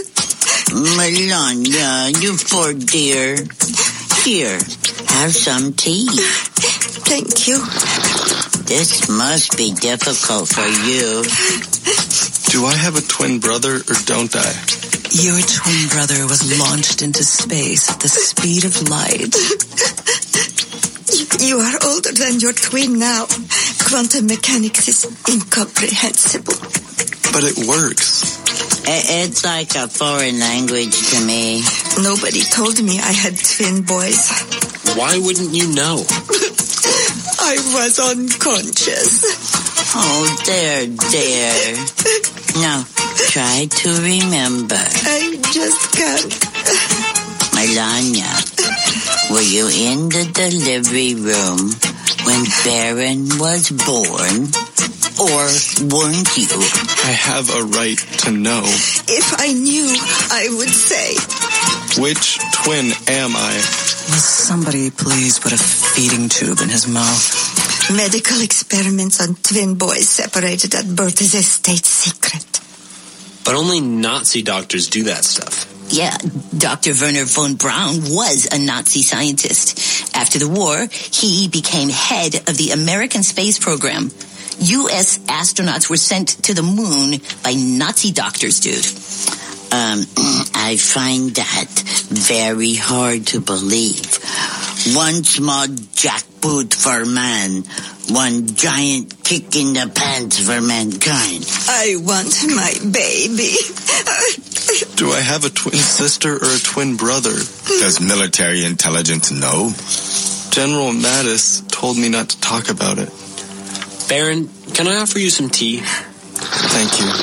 Melania, you poor dear. Here, have some tea. Thank you. This must be difficult for you. Do I have a twin brother or don't I? Your twin brother was launched into space at the speed of light. You are older than your twin now. Quantum mechanics is incomprehensible. But it works. It's like a foreign language to me. Nobody told me I had twin boys. Why wouldn't you know? I was unconscious. Oh, there, there. Now, try to remember. I just can't. Melania, were you in the delivery room when Baron was born? Or weren't you? I have a right to know. If I knew, I would say. Which twin am I? Will somebody please put a feeding tube in his mouth? Medical experiments on twin boys separated at birth is a state secret. But only Nazi doctors do that stuff. Yeah, Doctor Werner von Braun was a Nazi scientist. After the war, he became head of the American space program. U S astronauts were sent to the moon by Nazi doctors, dude. Um, I find that very hard to believe. One small jackboot for man, one giant kick in the pants for mankind. I want my baby. Do I have a twin sister or a twin brother? Does military intelligence know? General Mattis told me not to talk about it. Baron, can I offer you some tea? Thank you.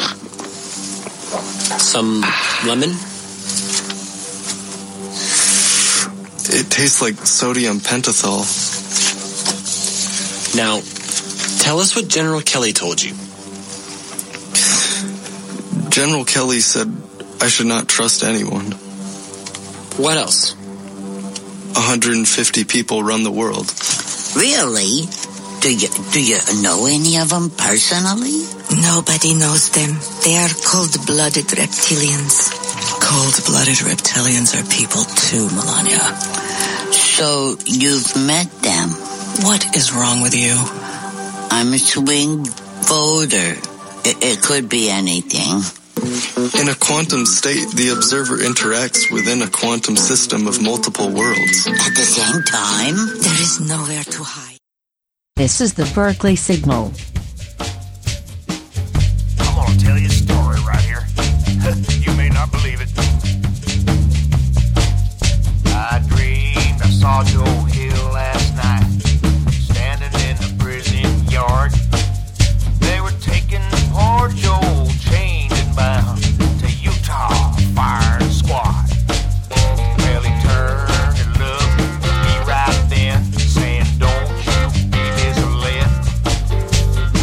Some lemon? It tastes like sodium pentothal. Now, tell us what General Kelly told you. General Kelly said I should not trust anyone. What else? one hundred fifty people run the world. Really? Do you, do you know any of them personally? Nobody knows them. They are cold-blooded reptilians. Cold-blooded reptilians are people too, Melania. So you've met them? What is wrong with you? I'm a swing voter. It, it could be anything. In a quantum state, the observer interacts within a quantum system of multiple worlds. At the same time? There is nowhere to hide. This is the Berkeley Signal. I'm gonna tell you a story right here. You may not believe it. I dreamed I saw Joe Hill last night, standing in the prison yard. They were taking poor Joe, chained and bound, to Utah firing squad. Well, he turned and looked at me right then, saying, "Don't you be misled.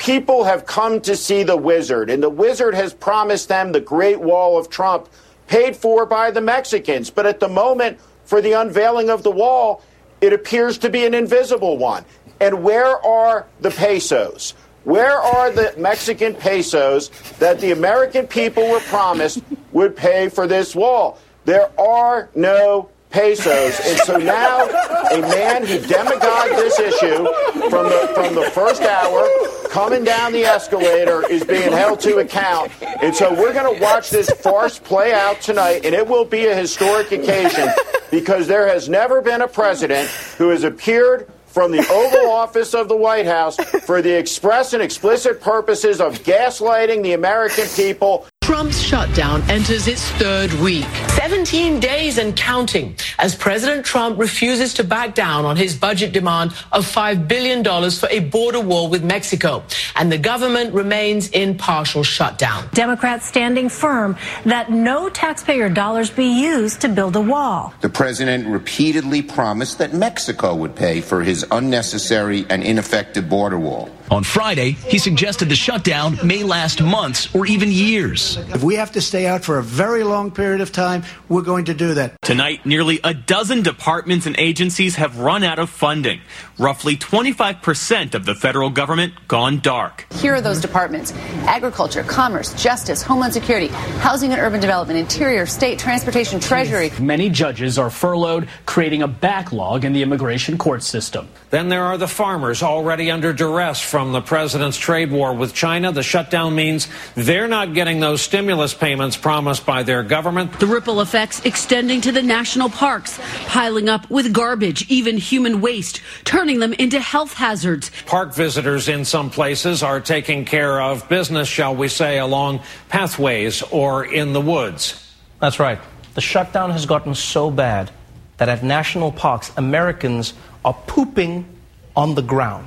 people have come to see the wizard, and the wizard has promised them the Great Wall of Trump, paid for by the Mexicans. But at the moment, for the unveiling of the wall, it appears to be an invisible one. And where are the pesos? Where are the Mexican pesos that the American people were promised would pay for this wall? There are no pesos. And so now a man who demagogued this issue from the, from the first hour, coming down the escalator, is being held to account. And so we're going to watch this farce play out tonight, and it will be a historic occasion because there has never been a president who has appeared from the Oval Office of the White House for the express and explicit purposes of gaslighting the American people. Trump's shutdown enters its third week. seventeen days and counting as President Trump refuses to back down on his budget demand of five billion dollars for a border wall with Mexico. And the government remains in partial shutdown. Democrats standing firm that no taxpayer dollars be used to build a wall. The president repeatedly promised that Mexico would pay for his unnecessary and ineffective border wall. On Friday, he suggested the shutdown may last months or even years. If we have to stay out for a very long period of time, we're going to do that. Tonight, nearly a dozen departments and agencies have run out of funding. Roughly twenty-five percent of the federal government gone dark. Here are those departments: Agriculture, Commerce, Justice, Homeland Security, Housing and Urban Development, Interior, State, Transportation, Treasury. Many judges are furloughed, creating a backlog in the immigration court system. Then there are the farmers already under duress from the president's trade war with China. The shutdown means they're not getting those stimulus payments promised by their government. The ripple effects extending to the national parks, piling up with garbage, even human waste, turning them into health hazards. Park visitors in some places are taking care of business, shall we say, along pathways or in the woods. That's right. The shutdown has gotten so bad that at national parks, Americans are pooping on the ground.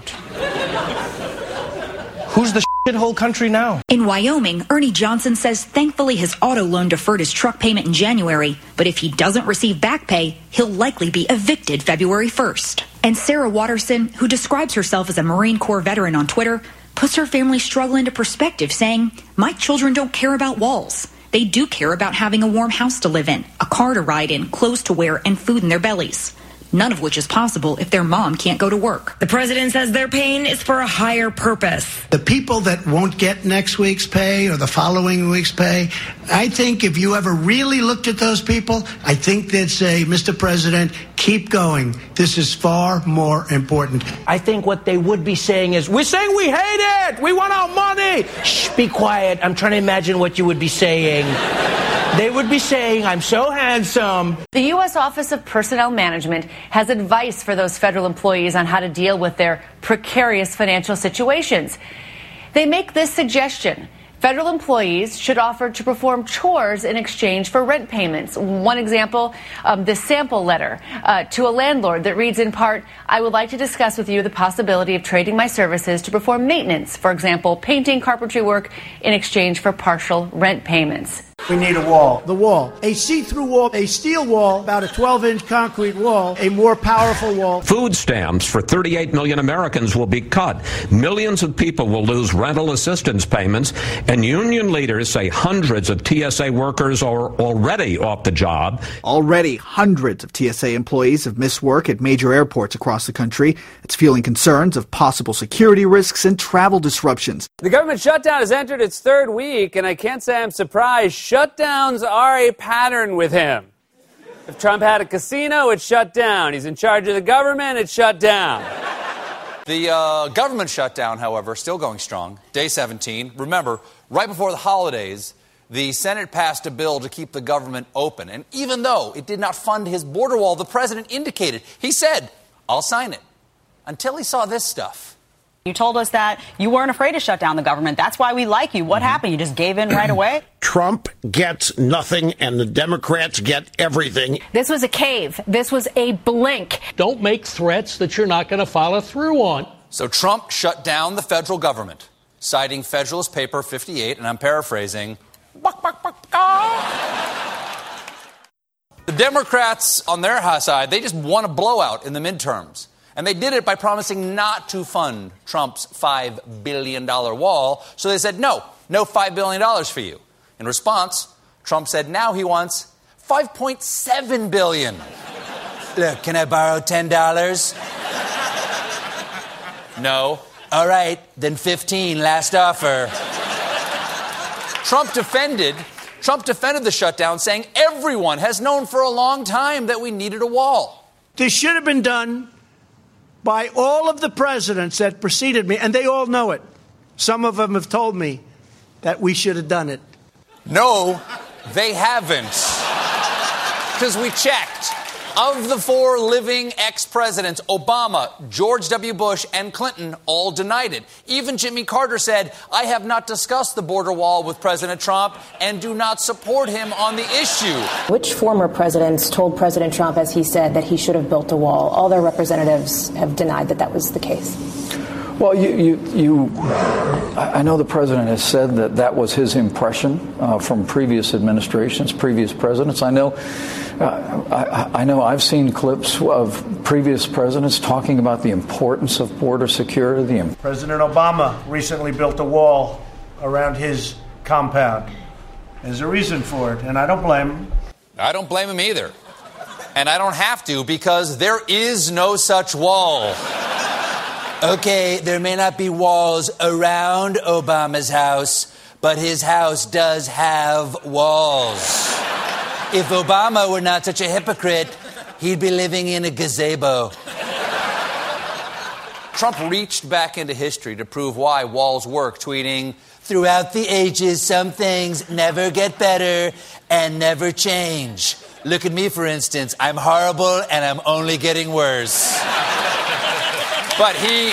Who's the shithole country now? In Wyoming, Ernie Johnson says thankfully his auto loan deferred his truck payment in January, but if he doesn't receive back pay, he'll likely be evicted February first. And Sarah Watterson, who describes herself as a Marine Corps veteran on Twitter, puts her family struggle into perspective, saying, "My children don't care about walls. They do care about having a warm house to live in, a car to ride in, clothes to wear, and food in their bellies." None of which is possible if their mom can't go to work. The president says their pain is for a higher purpose. The people that won't get next week's pay or the following week's pay, I think if you ever really looked at those people, I think they'd say, Mister President, keep going. This is far more important. I think what they would be saying is, we're saying we hate it! We want our money! Shh, be quiet. I'm trying to imagine what you would be saying. They would be saying, I'm so handsome. The U S Office of Personnel Management has advice for those federal employees on how to deal with their precarious financial situations. They make this suggestion. Federal employees should offer to perform chores in exchange for rent payments. One example, um, this sample letter uh, to a landlord that reads in part, "I would like to discuss with you the possibility of trading my services to perform maintenance, for example, painting, carpentry work, in exchange for partial rent payments." We need a wall. The wall. A see-through wall, a steel wall, about a twelve-inch concrete wall, a more powerful wall. Food stamps for thirty-eight million Americans will be cut. Millions of people will lose rental assistance payments, and union leaders say hundreds of T S A workers are already off the job. Already, hundreds of T S A employees have missed work at major airports across the country. It's fueling concerns of possible security risks and travel disruptions. The government shutdown has entered its third week, and I can't say I'm surprised. Shutdowns are a pattern with him. If Trump had a casino, it's shut down. He's in charge of the government, it's shut down. The uh, government shutdown, however, still going strong. Day seventeen. Remember, right before the holidays, the Senate passed a bill to keep the government open. And even though it did not fund his border wall, the president indicated, he said, I'll sign it. Until he saw this stuff. You told us that you weren't afraid to shut down the government. That's why we like you. What mm-hmm. happened? You just gave in right away? Trump gets nothing and the Democrats get everything. This was a cave. This was a blink. Don't make threats that you're not going to follow through on. So Trump shut down the federal government, citing Federalist Paper fifty-eight, and I'm paraphrasing. The Democrats on their side, they just won a blowout in the midterms. And they did it by promising not to fund Trump's five billion dollars wall. So they said, no, no five billion dollars for you. In response, Trump said now he wants five point seven billion dollars. Look, can I borrow ten dollars? No. All right, then fifteen, last offer. Trump defended, Trump defended the shutdown, saying everyone has known for a long time that we needed a wall. This should have been done by all of the presidents that preceded me, and they all know it. Some of them have told me that we should have done it. No, they haven't. Because we checked. Of the four living ex-presidents, Obama, George W. Bush, and Clinton all denied it. Even Jimmy Carter said, I have not discussed the border wall with President Trump and do not support him on the issue. Which former presidents told President Trump, as he said, that he should have built a wall? All their representatives have denied that that was the case. Well, you, you, you, I know the president has said that that was his impression uh, from previous administrations, previous presidents. I know, uh, I, I know I've seen clips of previous presidents talking about the importance of border security. The President Obama recently built a wall around his compound. There's a reason for it, and I don't blame him. I don't blame him either. And I don't have to, because there is no such wall. Okay, there may not be walls around Obama's house, but his house does have walls. If Obama were not such a hypocrite, he'd be living in a gazebo. Trump reached back into history to prove why walls work, tweeting, throughout the ages, some things never get better and never change. Look at me, for instance. I'm horrible and I'm only getting worse. But he,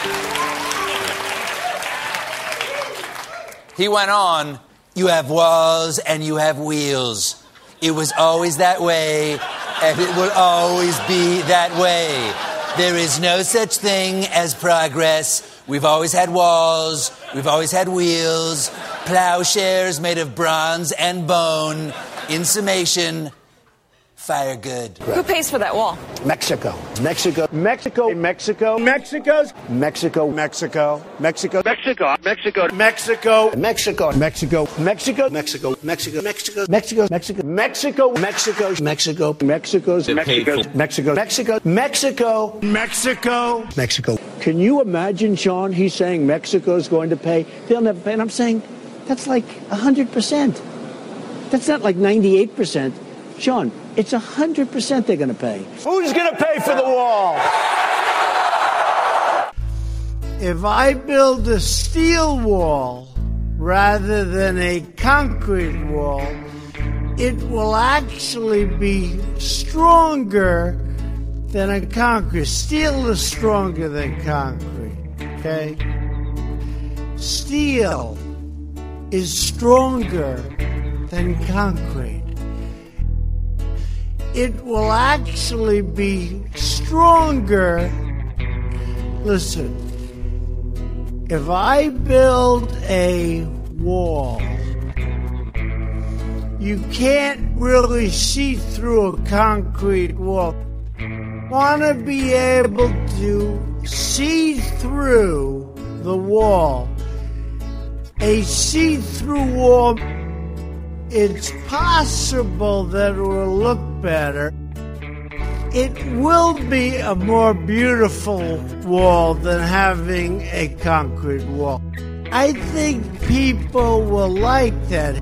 he went on, you have walls and you have wheels. It was always that way, and it will always be that way. There is no such thing as progress. We've always had walls, we've always had wheels, plowshares made of bronze and bone. In summation, fire good. Who pays for that wall? Mexico. Mexico. Mexico. Mexico. Mexico's. Mexico. Mexico. Mexico. Mexico. Mexico. Mexico. Mexico. Mexico. Mexico. Mexico. Mexico. Mexico. Mexico. Mexico. Mexico. Mexico. Mexico. Mexico. Mexico's. Mexico. Mexico. Mexico. Mexico. Mexico. Mexico. Can you imagine, Sean? He's saying Mexico's going to pay. They'll never pay. And I'm saying that's like one hundred percent. That's not like ninety-eight percent. Sean, it's one hundred percent they're going to pay. Who's going to pay for the wall? If I build a steel wall rather than a concrete wall, it will actually be stronger than a concrete. Steel is stronger than concrete, okay? Steel is stronger than concrete. It will actually be stronger. Listen, if I build a wall, you can't really see through a concrete wall. You want to be able to see through the wall. A see-through wall, it's possible that it will look better. It will be a more beautiful wall than having a concrete wall. I think people will like that.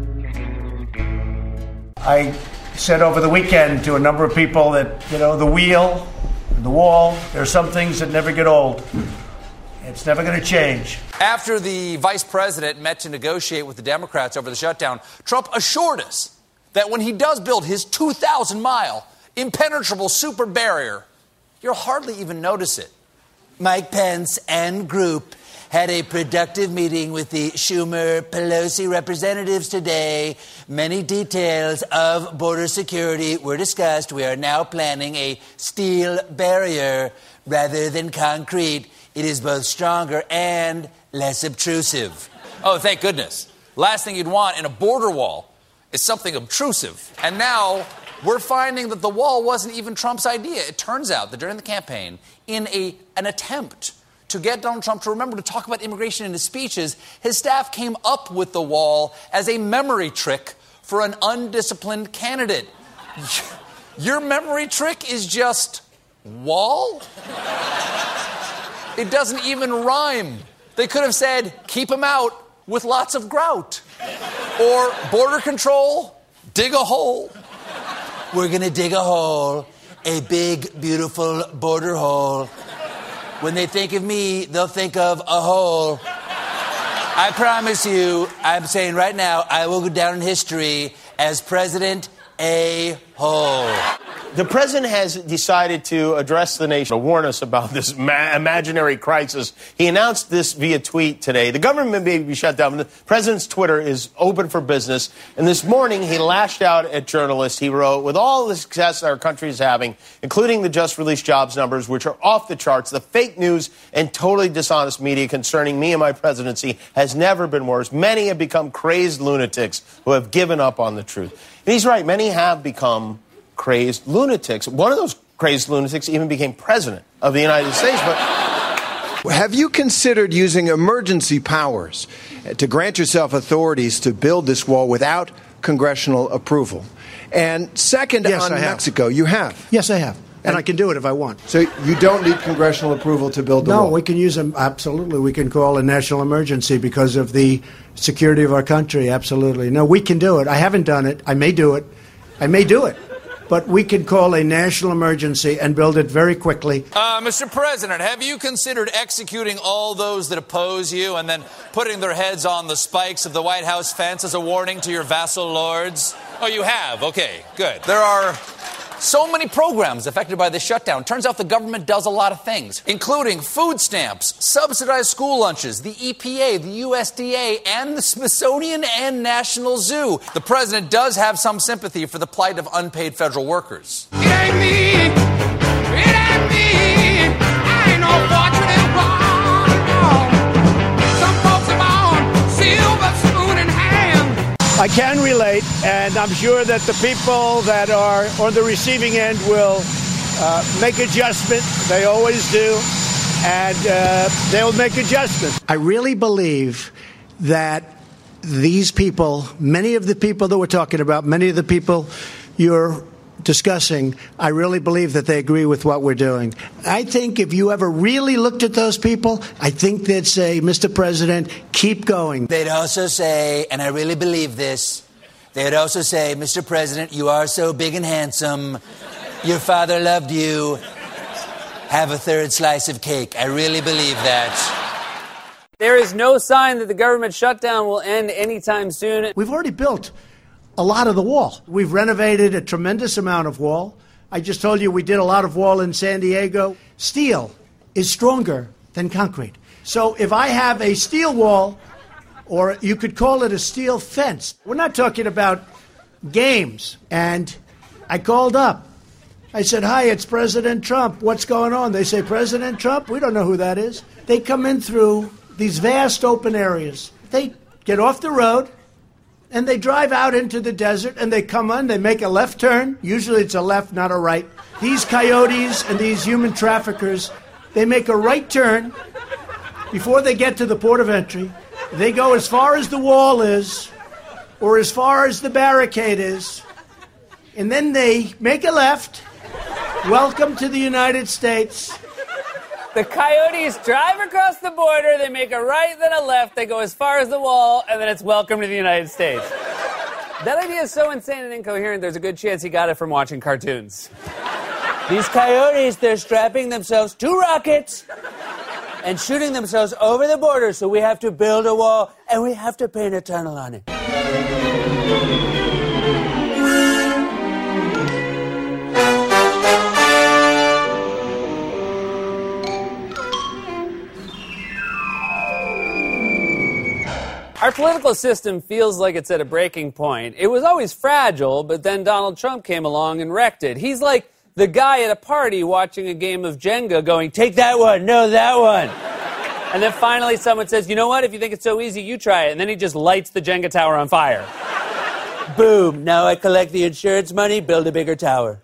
I said over the weekend to a number of people that, you know, the wheel, the wall, there are some things that never get old. It's never going to change. After the vice president met to negotiate with the Democrats over the shutdown, Trump assured us that when he does build his two thousand mile impenetrable super barrier, you'll hardly even notice it. Mike Pence and group had a productive meeting with the Schumer-Pelosi representatives today. Many details of border security were discussed. We are now planning a steel barrier rather than concrete. It is both stronger and less obtrusive. Oh, thank goodness. Last thing you'd want in a border wall is something obtrusive. And now we're finding that the wall wasn't even Trump's idea. It turns out that during the campaign, in a an attempt to get Donald Trump to remember to talk about immigration in his speeches, his staff came up with the wall as a memory trick for an undisciplined candidate. Your memory trick is just wall? It doesn't even rhyme. They could have said, keep him out with lots of grout. Or border control, dig a hole. We're going to dig a hole, a big, beautiful border hole. When they think of me, they'll think of a hole. I promise you, I'm saying right now, I will go down in history as President A-hole. The president has decided to address the nation, to warn us about this ma- imaginary crisis. He announced this via tweet today. The government may be shut down. The president's Twitter is open for business. And this morning, he lashed out at journalists. He wrote, with all the success our country is having, including the just-released jobs numbers, which are off the charts, the fake news and totally dishonest media concerning me and my presidency has never been worse. Many have become crazed lunatics who have given up on the truth. And he's right. Many have become crazed lunatics. One of those crazed lunatics even became president of the United States. But have you considered using emergency powers to grant yourself authorities to build this wall without congressional approval? And second, yes, on I have. Mexico, you have. Yes, I have. And, and I can do it if I want. So you don't need congressional approval to build the no, wall? No, we can use them. Absolutely. We can call a national emergency because of the security of our country. Absolutely. No, we can do it. I haven't done it. I may do it. I may do it. But we can call a national emergency and build it very quickly. Uh, Mister President, have you considered executing all those that oppose you and then putting their heads on the spikes of the White House fence as a warning to your vassal lords? Oh, you have? Okay, good. There are so many programs affected by this shutdown. Turns out the government does a lot of things, including food stamps, subsidized school lunches, the E P A, the U S D A, and the Smithsonian and National Zoo. The president does have some sympathy for the plight of unpaid federal workers. It ain't me. It ain't me. I ain't no fortunate one. Some folks are born silver spoon in hand. I can relate, and I'm sure that the people that are on the receiving end will uh, make adjustments. They always do, and uh, they'll make adjustments. I really believe that these people, many of the people that we're talking about, many of the people you're discussing, I really believe that they agree with what we're doing. I think if you ever really looked at those people, I think they'd say, Mister President, keep going. They'd also say, and I really believe this, they'd also say, Mister President, you are so big and handsome. Your father loved you. Have a third slice of cake. I really believe that. There is no sign that the government shutdown will end anytime soon. We've already built a lot of the wall. We've renovated a tremendous amount of wall. I just told you we did a lot of wall in San Diego. Steel is stronger than concrete. So if I have a steel wall, or you could call it a steel fence, we're not talking about games. And I called up. I said, hi, it's President Trump. What's going on? They say, President Trump? We don't know who that is. They come in through these vast open areas. They get off the road, and they drive out into the desert, and they come on, they make a left turn. Usually it's a left, not a right. These coyotes and these human traffickers, they make a right turn before they get to the port of entry. They go as far as the wall is, or as far as the barricade is, and then they make a left. Welcome to the United States. The coyotes drive across the border, they make a right, then a left, they go as far as the wall, and then it's welcome to the United States. That idea is so insane and incoherent, there's a good chance he got it from watching cartoons. These coyotes, they're strapping themselves to rockets and shooting themselves over the border, so we have to build a wall, and we have to paint a tunnel on it. Our political system feels like it's at a breaking point. It was always fragile, but then Donald Trump came along and wrecked it. He's like the guy at a party watching a game of Jenga going, take that one, no, that one. And then finally someone says, you know what, if you think it's so easy, you try it. And then he just lights the Jenga tower on fire. Boom. Now I collect the insurance money, build a bigger tower.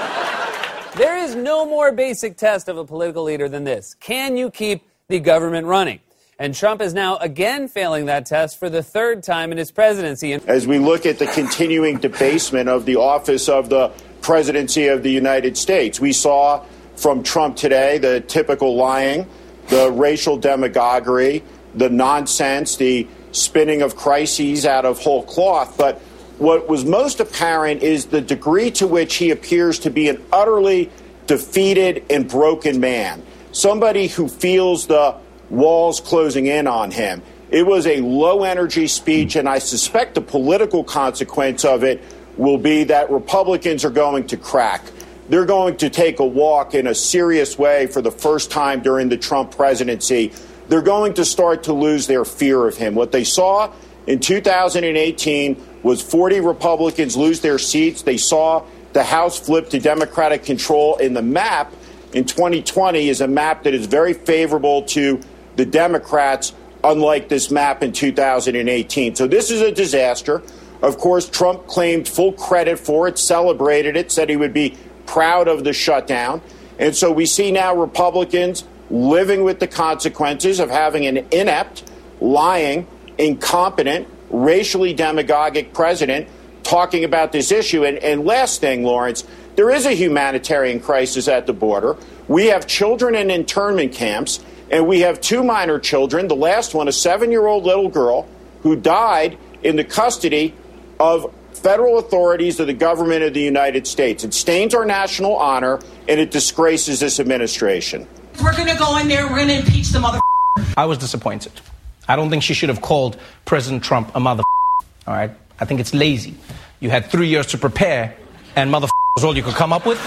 There is no more basic test of a political leader than this. Can you keep the government running? And Trump is now again failing that test for the third time in his presidency. As we look at the continuing debasement of the office of the presidency of the United States, we saw from Trump today the typical lying, the racial demagoguery, the nonsense, the spinning of crises out of whole cloth. But what was most apparent is the degree to which he appears to be an utterly defeated and broken man, somebody who feels the walls closing in on him. It was a low-energy speech, and I suspect the political consequence of it will be that Republicans are going to crack. They're going to take a walk in a serious way for the first time during the Trump presidency. They're going to start to lose their fear of him. What they saw in two thousand eighteen was forty Republicans lose their seats. They saw the House flip to Democratic control, and the map in twenty twenty is a map that is very favorable to the Democrats, unlike this map in two thousand eighteen. So this is a disaster. Of course, Trump claimed full credit for it, celebrated it, said he would be proud of the shutdown. And so we see now Republicans living with the consequences of having an inept, lying, incompetent, racially demagogic president talking about this issue. And, and last thing, Lawrence, there is a humanitarian crisis at the border. We have children in internment camps, and we have two minor children, the last one, a seven-year-old little girl, who died in the custody of federal authorities of the government of the United States. It stains our national honor, and it disgraces this administration. We're going to go in there, we're going to impeach the mother. I was disappointed. I don't think she should have called President Trump a mother. All right? I think it's lazy. You had three years to prepare, and mother was all you could come up with.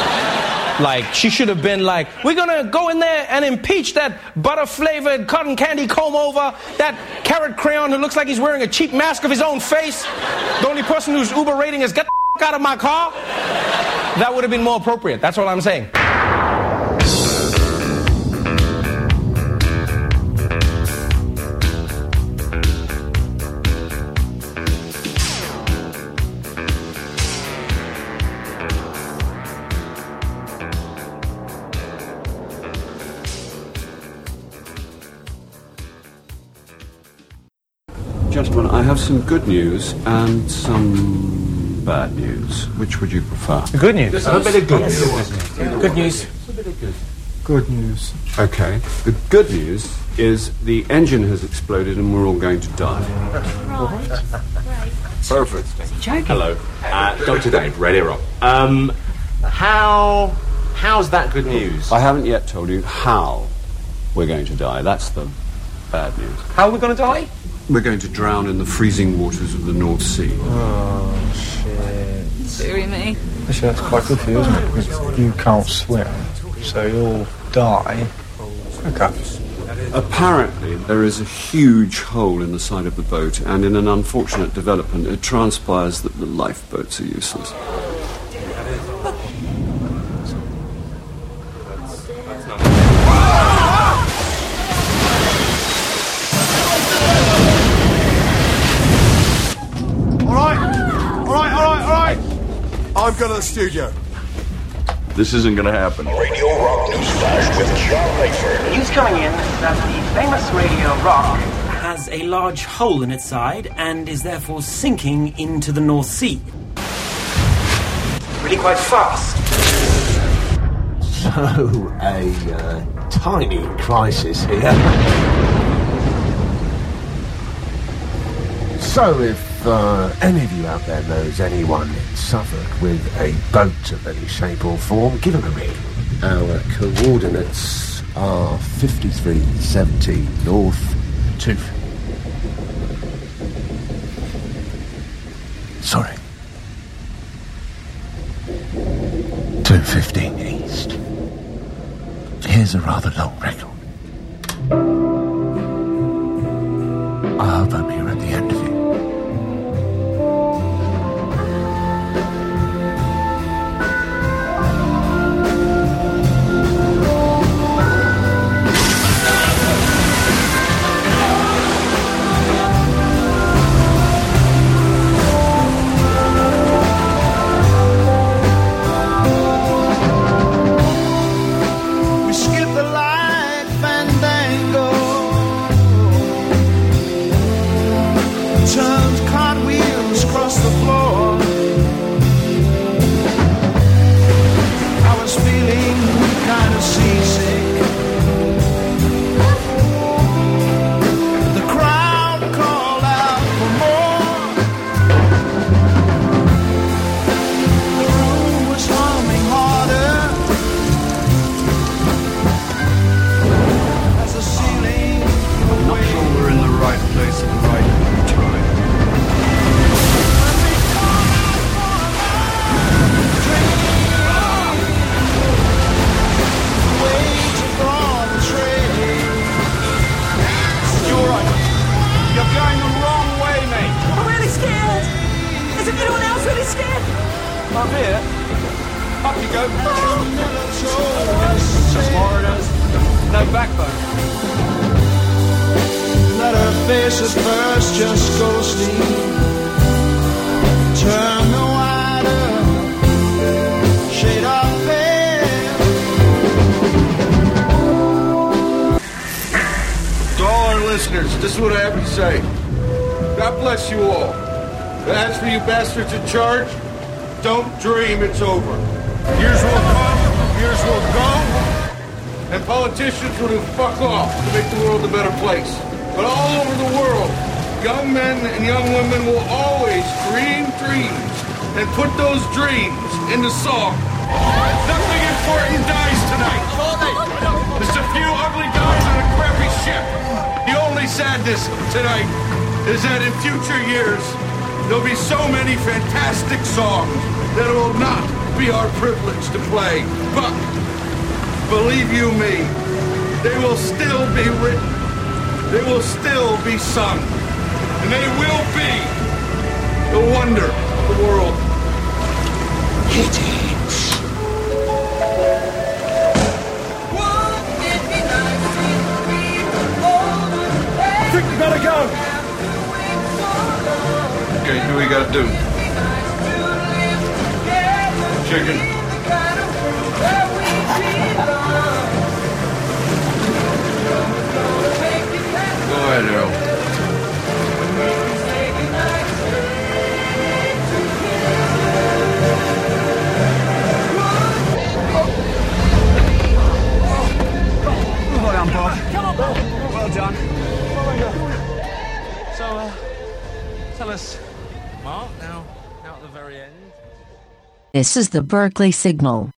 Like, she should have been like, we're going to go in there and impeach that butter-flavored cotton candy comb-over, that carrot crayon who looks like he's wearing a cheap mask of his own face. The only person whose Uber rating is get the f*** out of my car. That would have been more appropriate. That's all I'm saying. Gentlemen, I have some good news and some bad news. Which would you prefer? Good news. A bit of good news. Good news. Good news. Okay. The good news is the engine has exploded and we're all going to die. Right. Right. Perfect. Joking. Hello. Uh, Doctor Dave, Radio Rock. Um, How... How's that good news? I haven't yet told you how we're going to die. That's the bad news. How are we going to die? We're going to drown in the freezing waters of the North Sea. Oh, shit. Deary me. Actually, that's quite good for you, isn't it? Because you can't swim, so you'll die. Okay. Apparently, there is a huge hole in the side of the boat, and in an unfortunate development, it transpires that the lifeboats are useless. I'm going to the studio. This isn't going to happen. Radio Rock News Flash with John Langford. News coming in that the famous Radio Rock has a large hole in its side and is therefore sinking into the North Sea. Really quite fast. So, a uh, tiny crisis here. So, if uh, any of you out there knows anyone in Suffolk with a boat of any shape or form, give them a ring. Our coordinates are fifty-three seventy north to... Sorry. two fifteen east. Here's a rather long record. I hope I'm here at the end of it. go. Florida's no backbone. Let her face at first just ghosty. Turn the wider shade of pale. To all our listeners, this is what I have to say. God bless you all. As for you bastards in charge, don't dream it's over. Years will come, years will go, and politicians will do fuck off to make the world a better place. But all over the world, young men and young women will always dream dreams and put those dreams into song. Nothing important dies tonight. There's a few ugly guys on a crappy ship. The only sadness tonight is that in future years, there'll be so many fantastic songs that it will not be our privilege to play. But, believe you me, they will still be written. They will still be sung. And they will be the wonder of the world. Hit it. I think we gotta go. Okay, what do we gotta do? Chicken. Go ahead, Earl. Well done, Bob. Come on, Bob. Well done. So, uh, tell us, Mark, now, now at the very end. This is the Berkeley Signal.